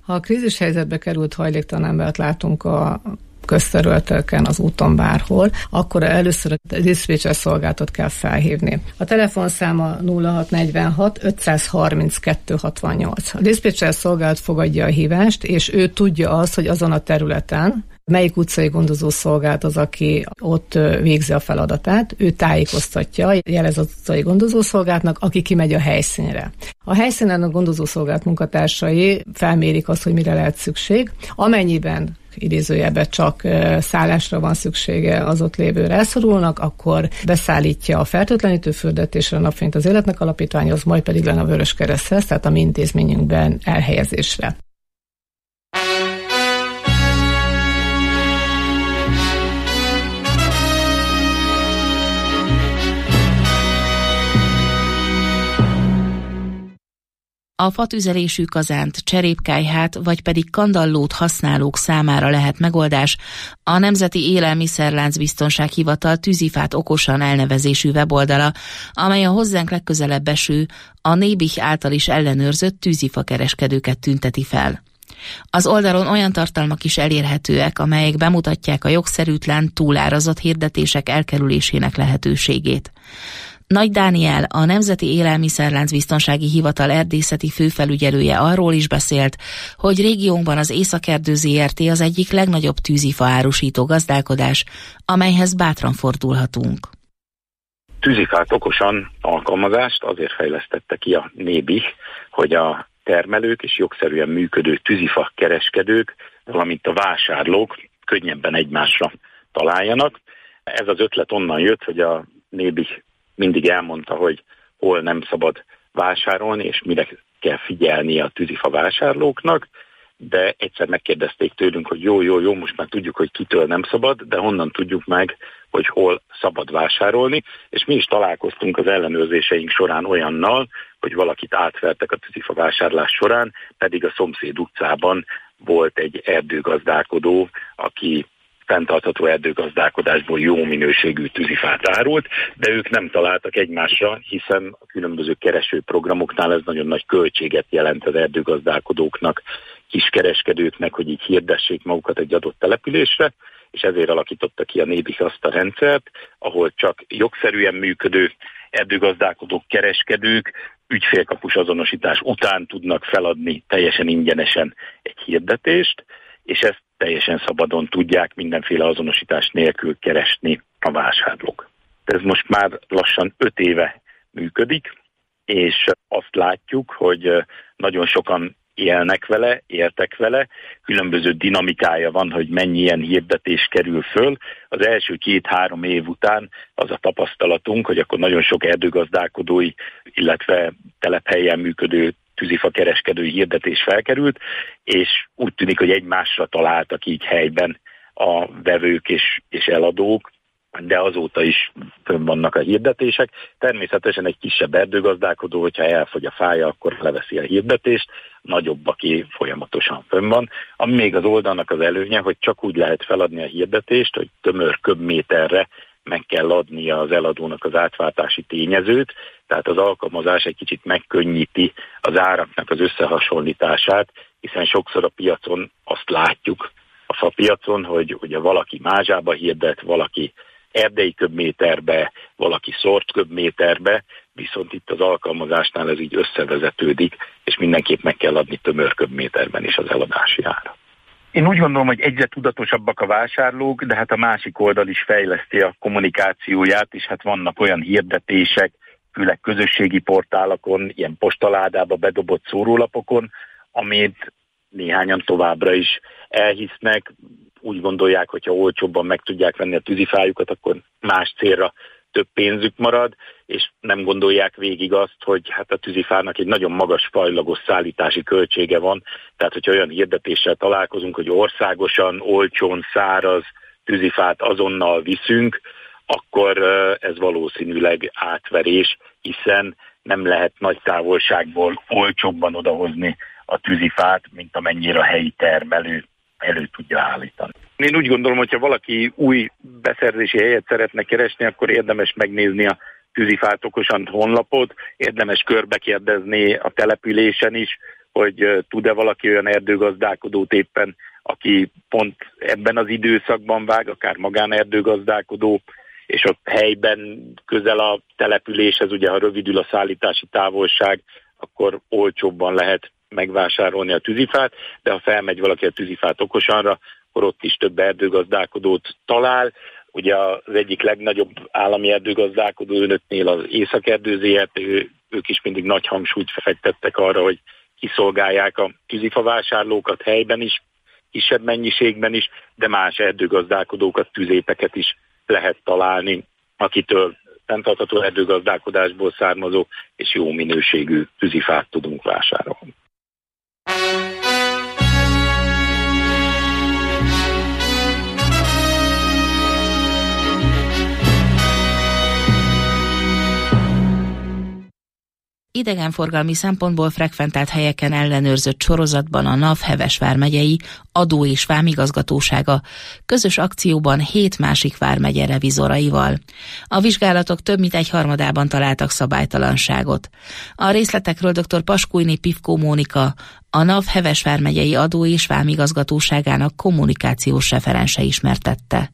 Ha a krízis helyzetbe került hajléktalan embert látunk a közterületeken, az úton bárhol, akkor először a diszpécser szolgálatot kell felhívni. A telefonszáma 0646 532 68. A diszpécser szolgálat fogadja a hívást, és ő tudja azt, hogy azon a területen melyik utcai gondozó szolgálat az, aki ott végzi a feladatát, ő tájékoztatja, jelez az utcai gondozószolgálatnak, aki kimegy a helyszínre. A helyszínen a gondozószolgálat munkatársai felmérik azt, hogy mire lehet szükség. Amennyiben idézőjelben csak szállásra van szüksége, az ott lévő rászorulnak, akkor beszállítja a fertőtlenítőföldet és a Napfényt az Életnek Alapítványhoz, majd pedig lenne a Vöröskereszthez, tehát a mi intézményünkben elhelyezésre. A fatüzelésű kazánt, cserépkályhát vagy pedig kandallót használók számára lehet megoldás a Nemzeti Élelmiszerláncbiztonság Hivatal Tűzifát okosan elnevezésű weboldala, amely a hozzánk legközelebb eső, a Nébih által is ellenőrzött tűzifakereskedőket tünteti fel. Az oldalon olyan tartalmak is elérhetőek, amelyek bemutatják a jogszerűtlen, túlárazott hirdetések elkerülésének lehetőségét. Nagy Dániel, a Nemzeti Élelmiszerláncbiztonsági Hivatal erdészeti főfelügyelője arról is beszélt, hogy régiónkban az Északerdő Zrt. Az egyik legnagyobb tűzifa árusító gazdálkodás, amelyhez bátran fordulhatunk. Tűzifát okosan alkalmazást azért fejlesztette ki a Nébih, hogy a termelők és jogszerűen működő tűzifa kereskedők, valamint a vásárlók könnyebben egymásra találjanak. Ez az ötlet onnan jött, hogy a Nébih mindig elmondta, hogy hol nem szabad vásárolni, és mire kell figyelni a tűzifa vásárlóknak, de egyszer megkérdezték tőlünk, hogy jó, most már tudjuk, hogy kitől nem szabad, de honnan tudjuk meg, hogy hol szabad vásárolni, és mi is találkoztunk az ellenőrzéseink során olyannal, hogy valakit átvertek a tűzifa vásárlás során, pedig a szomszéd utcában volt egy erdőgazdálkodó, aki fenntartható erdőgazdálkodásból jó minőségű tűzifát árult, de ők nem találtak egymásra, hiszen a különböző keresőprogramoknál ez nagyon nagy költséget jelent az erdőgazdálkodóknak, kiskereskedőknek, hogy így hirdessék magukat egy adott településre, és ezért alakította ki a Nébih azt a rendszert, ahol csak jogszerűen működő erdőgazdálkodók, kereskedők ügyfélkapus azonosítás után tudnak feladni teljesen ingyenesen egy hirdetést, és ezt teljesen szabadon tudják mindenféle azonosítás nélkül keresni a vásárlók. Ez most már lassan 5 éve működik, és azt látjuk, hogy nagyon sokan éltek vele, különböző dinamikája van, hogy mennyi ilyen hirdetés kerül föl. Az első 2-3 év után az a tapasztalatunk, hogy akkor nagyon sok erdőgazdálkodói, illetve telephelyen működő tűzifa kereskedői hirdetés felkerült, és úgy tűnik, hogy egymásra találtak így helyben a vevők és eladók, de azóta is fönn vannak a hirdetések. Természetesen egy kisebb erdőgazdálkodó, hogyha elfogy a fája, akkor leveszi a hirdetést, nagyobb, aki folyamatosan fönn van. Ami még az oldalnak az előnye, hogy csak úgy lehet feladni a hirdetést, hogy tömör köbméterre meg kell adnia az eladónak az átváltási tényezőt, tehát az alkalmazás egy kicsit megkönnyíti az áraknak az összehasonlítását, hiszen sokszor a piacon azt látjuk, a fapiacon, hogy ugye valaki mázsába hirdet, valaki erdei köbméterbe, valaki szort köbméterbe, viszont itt az alkalmazásnál ez így összevezetődik, és mindenképp meg kell adni tömör köbméterben is az eladási ára. Én úgy gondolom, hogy egyre tudatosabbak a vásárlók, de hát a másik oldal is fejleszti a kommunikációját, és hát vannak olyan hirdetések, főleg közösségi portálokon, ilyen postaládába bedobott szórólapokon, amit néhányan továbbra is elhisznek, úgy gondolják, hogyha olcsóbban meg tudják venni a tűzifájukat, akkor más célra több pénzük marad, és nem gondolják végig azt, hogy hát a tűzifának egy nagyon magas fajlagos szállítási költsége van, tehát hogyha olyan hirdetéssel találkozunk, hogy országosan, olcsón, száraz tűzifát azonnal viszünk, akkor ez valószínűleg átverés, hiszen nem lehet nagy távolságból olcsóbban odahozni a tűzifát, mint amennyire a helyi termelő elő tudja állítani. Én úgy gondolom, hogyha valaki új beszerzési helyet szeretne keresni, akkor érdemes megnézni a Tűzifát okosan honlapot, érdemes körbekérdezni a településen is, hogy tud-e valaki olyan erdőgazdálkodót éppen, aki pont ebben az időszakban vág, akár magánerdőgazdálkodó, és ott helyben közel a településhez, ugye ha rövidül a szállítási távolság, akkor olcsóbban lehet megvásárolni a tűzifát, de ha felmegy valaki a tűzifát Okosanra, akkor ott is több erdőgazdálkodót talál. Ugye az egyik legnagyobb állami erdőgazdálkodó önöknél az Északerdő ZRT, ők is mindig nagy hangsúlyt fektettek arra, hogy kiszolgálják a tűzifavásárlókat helyben is, kisebb mennyiségben is, de más erdőgazdálkodókat, tüzépeket is lehet találni, akitől fenntartható erdőgazdálkodásból származó és jó minőségű tűzifát tudunk vásárolni. Idegenforgalmi szempontból frekventált helyeken ellenőrzött sorozatban a NAV Heves vármegyei adó- és vámigazgatósága közös akcióban 7 másik vármegye revizoraival. A vizsgálatok több mint 1/3 találtak szabálytalanságot. A részletekről dr. Paskújné Pivkó Mónika, a NAV Heves vármegyei adó- és vámigazgatóságának kommunikációs referense ismertette.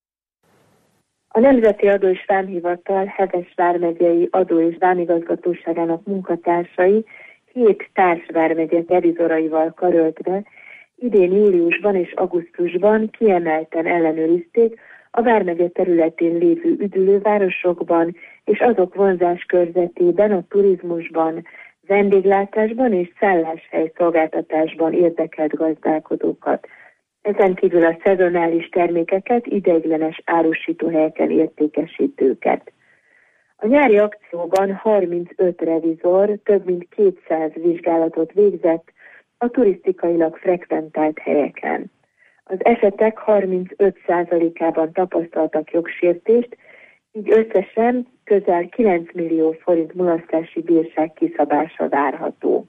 A Nemzeti Adó- és Vámhivatal Heves vármegyei adó- és vámigazgatóságának munkatársai 7 társvármegye revizoraival karöltve idén júliusban és augusztusban kiemelten ellenőrizték a vármegye területén lévő üdülővárosokban és azok vonzás körzetében a turizmusban, vendéglátásban és szálláshely szolgáltatásban érdekelt gazdálkodókat. Ezen kívül a szezonális termékeket, ideiglenes árusítóhelyeken értékesítőket. A nyári akcióban 35 revizor több mint 200 vizsgálatot végzett a turisztikailag frekventált helyeken. Az esetek 35%-ában tapasztaltak jogsértést, így összesen közel 9 millió forint mulasztási bírság kiszabása várható.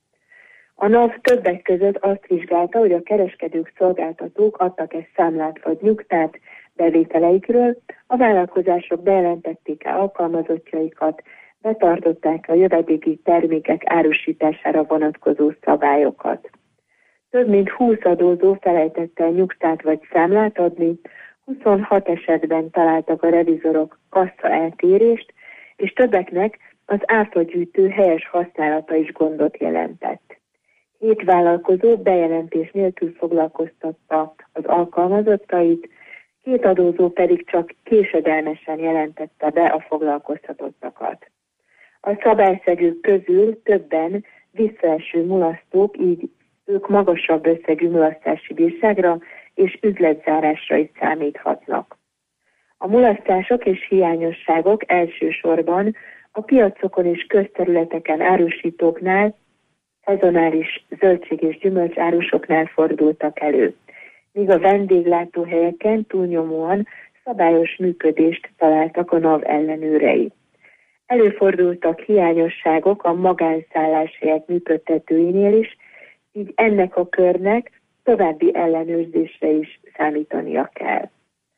A NAV többek között azt vizsgálta, hogy a kereskedők, szolgáltatók adtak-e számlát vagy nyugtát bevételeikről, a vállalkozások bejelentették-e alkalmazottjaikat, betartották a jövedéki termékek árusítására vonatkozó szabályokat. Több mint 20 adózó felejtette el nyugtát vagy számlát adni, 26 esetben találtak a revizorok kassa eltérést, és többeknek az áfagyűjtő helyes használata is gondot jelentett. 7 vállalkozó bejelentés nélkül foglalkoztatta az alkalmazottait, 2 adózó pedig csak késedelmesen jelentette be a foglalkoztatottakat. A szabályszegők közül többen visszaeső mulasztók, így ők magasabb összegű mulasztási bírságra és üzletzárásra is számíthatnak. A mulasztások és hiányosságok elsősorban a piacokon és közterületeken árusítóknál, szezonális zöldség- és gyümölcsárusoknál fordultak elő, míg a vendéglátóhelyeken túlnyomóan szabályos működést találtak a NAV ellenőrei. Előfordultak hiányosságok a magánszálláshelyek működtetőinél is, így ennek a körnek további ellenőrzésre is számítania kell.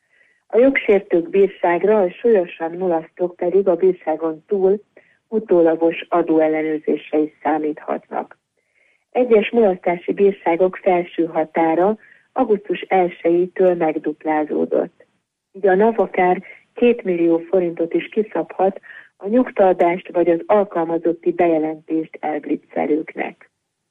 A jogsértők bírságra, a súlyosan mulasztók pedig a bírságon túl utólagos adóellenőrzésre is számíthatnak. Egyes mulasztási bírságok felső határa augusztus 1-től megduplázódott. Így a NAV akár 2 millió forintot is kiszabhat a nyugtaadást vagy az alkalmazotti bejelentést elblitzelőknek.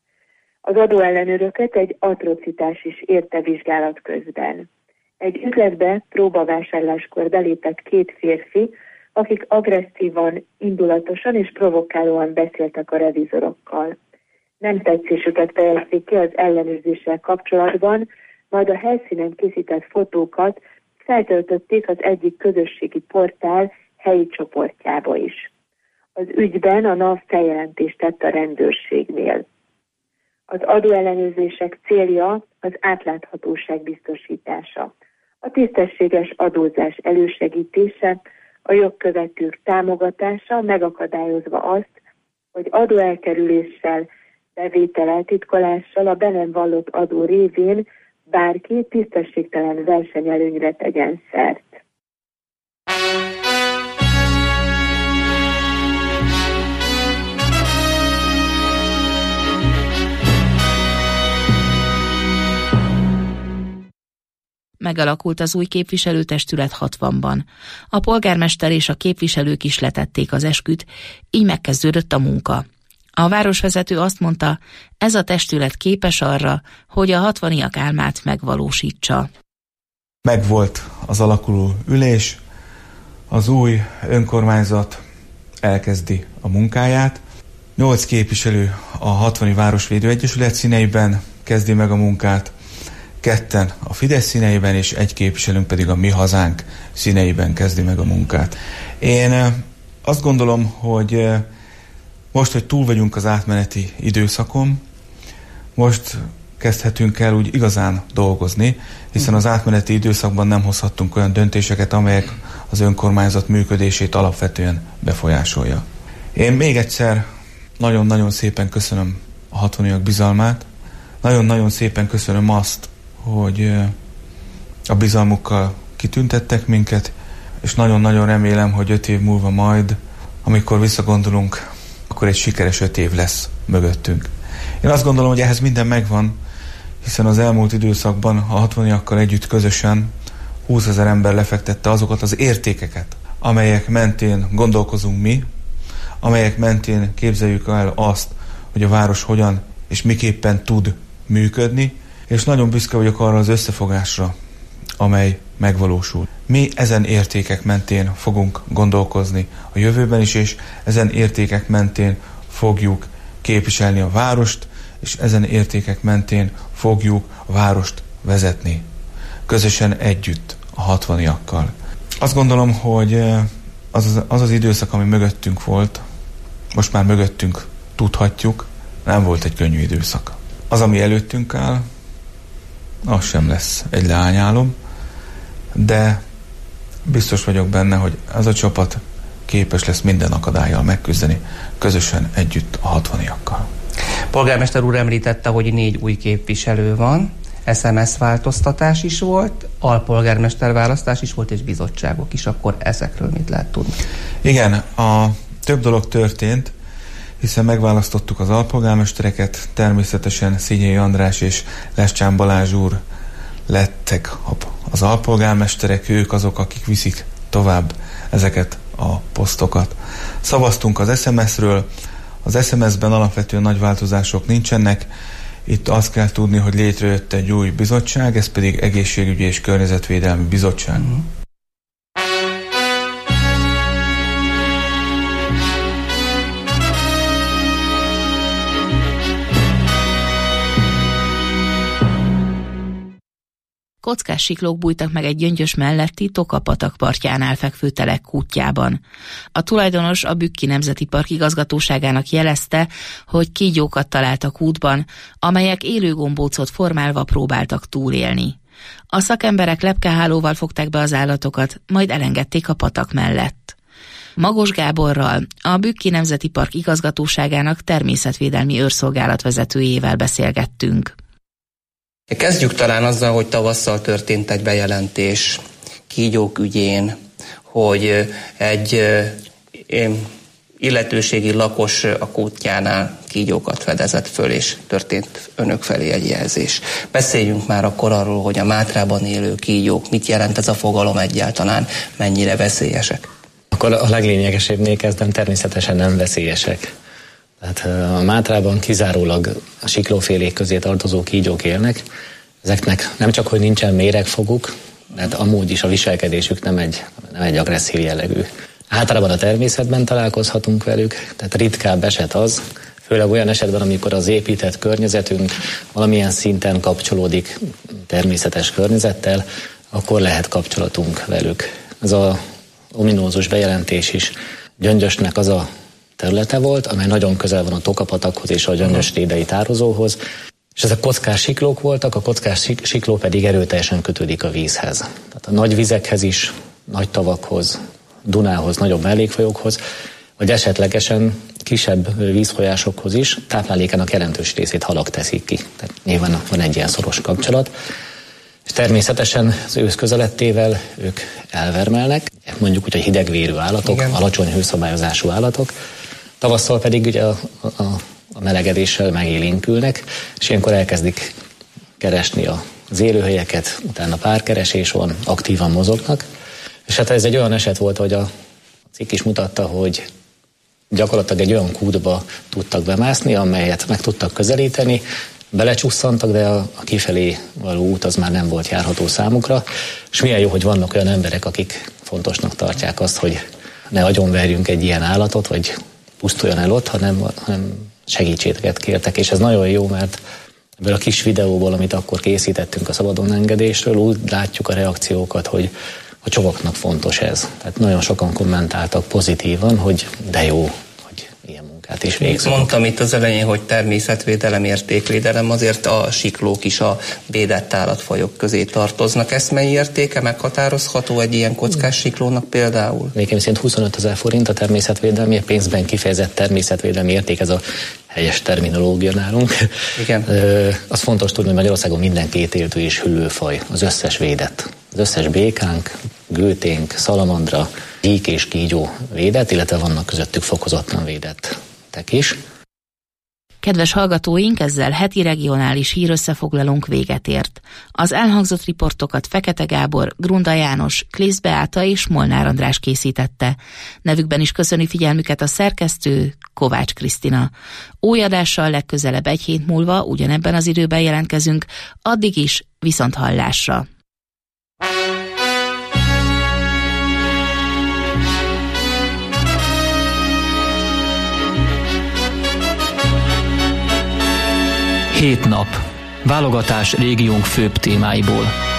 Az adóellenőröket egy atrocitás is érte vizsgálat közben. Egy üzletbe próbavásárláskor belépett 2 férfi, akik agresszívan, indulatosan és provokálóan beszéltek a revizorokkal. Nem tetszésüket fejezték ki az ellenőrzéssel kapcsolatban, majd a helyszínen készített fotókat feltöltötték az egyik közösségi portál helyi csoportjába is. Az ügyben a NAV feljelentést tett a rendőrségnél. Az adóellenőrzések célja az átláthatóság biztosítása, a tisztességes adózás elősegítése, a jogkövetők támogatása, megakadályozva azt, hogy adóelkerüléssel, bevétel eltitkolással a be nem vallott adó révén bárki tisztességtelen versenyelőnyre tegyen szert. Megalakult az új képviselőtestület 60-ban. A polgármester és a képviselők is letették az esküt, így megkezdődött a munka. A városvezető azt mondta, ez a testület képes arra, hogy a 60-iak álmát megvalósítsa. Megvolt az alakuló ülés, az új önkormányzat elkezdi a munkáját. 8 képviselő a 60-i Városvédő Egyesület színeiben kezdi meg a munkát, 2 a Fidesz színeiben, és 1 képviselőnk pedig a Mi Hazánk színeiben kezdi meg a munkát. Én azt gondolom, hogy most, hogy túl vagyunk az átmeneti időszakon, most kezdhetünk el úgy igazán dolgozni, hiszen az átmeneti időszakban nem hozhattunk olyan döntéseket, amelyek az önkormányzat működését alapvetően befolyásolja. Én még egyszer nagyon-nagyon szépen köszönöm a 60-iak bizalmát, nagyon-nagyon szépen köszönöm azt, hogy a bizalmukkal kitüntettek minket, és nagyon-nagyon remélem, hogy 5 év múlva majd, amikor visszagondolunk, akkor egy sikeres 5 év lesz mögöttünk. Én azt gondolom, hogy ehhez minden megvan, hiszen az elmúlt időszakban a 60-iakkal együtt közösen 20 000 ember lefektette azokat az értékeket, amelyek mentén gondolkozunk mi, amelyek mentén képzeljük el azt, hogy a város hogyan és miképpen tud működni, és nagyon büszke vagyok arra az összefogásra, amely megvalósul. Mi ezen értékek mentén fogunk gondolkozni a jövőben is, és ezen értékek mentén fogjuk képviselni a várost, és ezen értékek mentén fogjuk a várost vezetni. Közösen együtt a 60-iakkal. Azt gondolom, hogy az időszak, ami mögöttünk volt, most már mögöttünk tudhatjuk, nem volt egy könnyű időszak. Az, ami előttünk áll, az sem lesz egy leányálom, de biztos vagyok benne, hogy az a csapat képes lesz minden akadállyal megküzdeni, közösen együtt a 60-iakkal. Polgármester úr említette, hogy 4 új képviselő van, SMS változtatás is volt, alpolgármester választás is volt, és bizottságok is. Akkor ezekről mit lehet tudni? Igen, a több dolog történt, hiszen megválasztottuk az alpolgármestereket, természetesen Szinyei András és Lescsán Balázs úr lettek az alpolgármesterek, ők azok, akik viszik tovább ezeket a posztokat. Szavaztunk az SMS-ről, az SMS-ben alapvetően nagy változások nincsenek, itt azt kell tudni, hogy létrejött egy új bizottság, ez pedig Egészségügyi és Környezetvédelmi Bizottság. Kockás siklók bújtak meg egy Gyöngyös melletti Tokapatak partjánál fekvő telek kútjában. A tulajdonos a Bükki Nemzeti Park igazgatóságának jelezte, hogy kígyókat találtak útban, amelyek élő gombócot formálva próbáltak túlélni. A szakemberek lepkehálóval fogták be az állatokat, majd elengedték a patak mellett. Magos Gáborral, a Bükki Nemzeti Park igazgatóságának természetvédelmi őrszolgálat vezetőjével beszélgettünk. Kezdjük talán azzal, hogy tavasszal történt egy bejelentés kígyók ügyén, hogy egy illetőségi lakos a kútjánál kígyókat fedezett föl, és történt önök felé egy jelzés. Beszéljünk már akkor arról, hogy a Mátrában élő kígyók, mit jelent ez a fogalom egyáltalán, mennyire veszélyesek? Akkor a leglényegesebbnél kezdem, természetesen nem veszélyesek. Tehát a Mátrában kizárólag a siklófélék közé tartozó kígyók élnek. Ezeknek nem csak, hogy nincsen méregfoguk, mert amúgy is a viselkedésük nem egy agresszív jellegű. Általában a természetben találkozhatunk velük, tehát ritkább eset az, főleg olyan esetben, amikor az épített környezetünk valamilyen szinten kapcsolódik természetes környezettel, akkor lehet kapcsolatunk velük. Ez az ominózus bejelentés is Gyöngyösnek az a területe volt, amely nagyon közel van a Tokapatakhoz és a Gyöngyös rédei tározóhoz, és ezek kockás siklók voltak, a kockás sikló pedig erőteljesen kötődik a vízhez. Tehát a nagy vizekhez is, nagy tavakhoz, Dunához, nagyobb mellékfolyókhoz, vagy esetlegesen kisebb vízfolyásokhoz is táplálékának jelentős részét halak teszik ki. Tehát nyilván van egy ilyen szoros kapcsolat. És természetesen az ősz közelettével ők elvermelnek, mondjuk úgy, hogy hidegvérű állatok, igen, alacsony hőszabályozású állatok, tavasszal pedig ugye a melegedéssel megélénkülnek, és ilyenkor elkezdik keresni a az élőhelyeket, utána párkeresés van, aktívan mozognak. És hát ez egy olyan eset volt, hogy a cikk is mutatta, hogy gyakorlatilag egy olyan kútba tudtak bemászni, amelyet meg tudtak közelíteni, belecsusszantak, de a kifelé való út az már nem volt járható számukra. És milyen jó, hogy vannak olyan emberek, akik fontosnak tartják azt, hogy ne agyonverjünk egy ilyen állatot, vagy pusztuljon el ott, hanem segítséget kértek. És ez nagyon jó, mert ebből a kis videóból, amit akkor készítettünk a szabadon engedésről, úgy látjuk a reakciókat, hogy a csomagnak fontos ez. Tehát nagyon sokan kommentáltak pozitívan, hogy de jó, hogy ilyen munkát is végzünk. Mondtam itt az elején, hogy természetvédelem, értékvédelem, azért a siklók is a védett állatfajok közé tartoznak. Ezt mennyi értéke meghatározható egy ilyen kockás siklónak például? Végül szerint 25 000 forint a természetvédelmi, pénzben kifejezett természetvédelmi érték, ez a helyes terminológia nálunk. Igen. Az fontos tudni, hogy Magyarországon minden kétéltű és hüllőfaj, az összes védett. Az összes békánk, gőténk, szalamandra, gyík és kígyó védett, illetve vannak közöttük fokozottan védettek is. Kedves hallgatóink, ezzel heti regionális hírösszefoglalónk véget ért. Az elhangzott riportokat Fekete Gábor, Grunda János, Klész Beáta és Molnár András készítette. Nevükben is köszöni figyelmüket a szerkesztő, Kovács Krisztina. Új adással legközelebb egy hét múlva ugyanebben az időben jelentkezünk, addig is viszonthallásra. Hét nap. Válogatás régiónk főbb témáiból.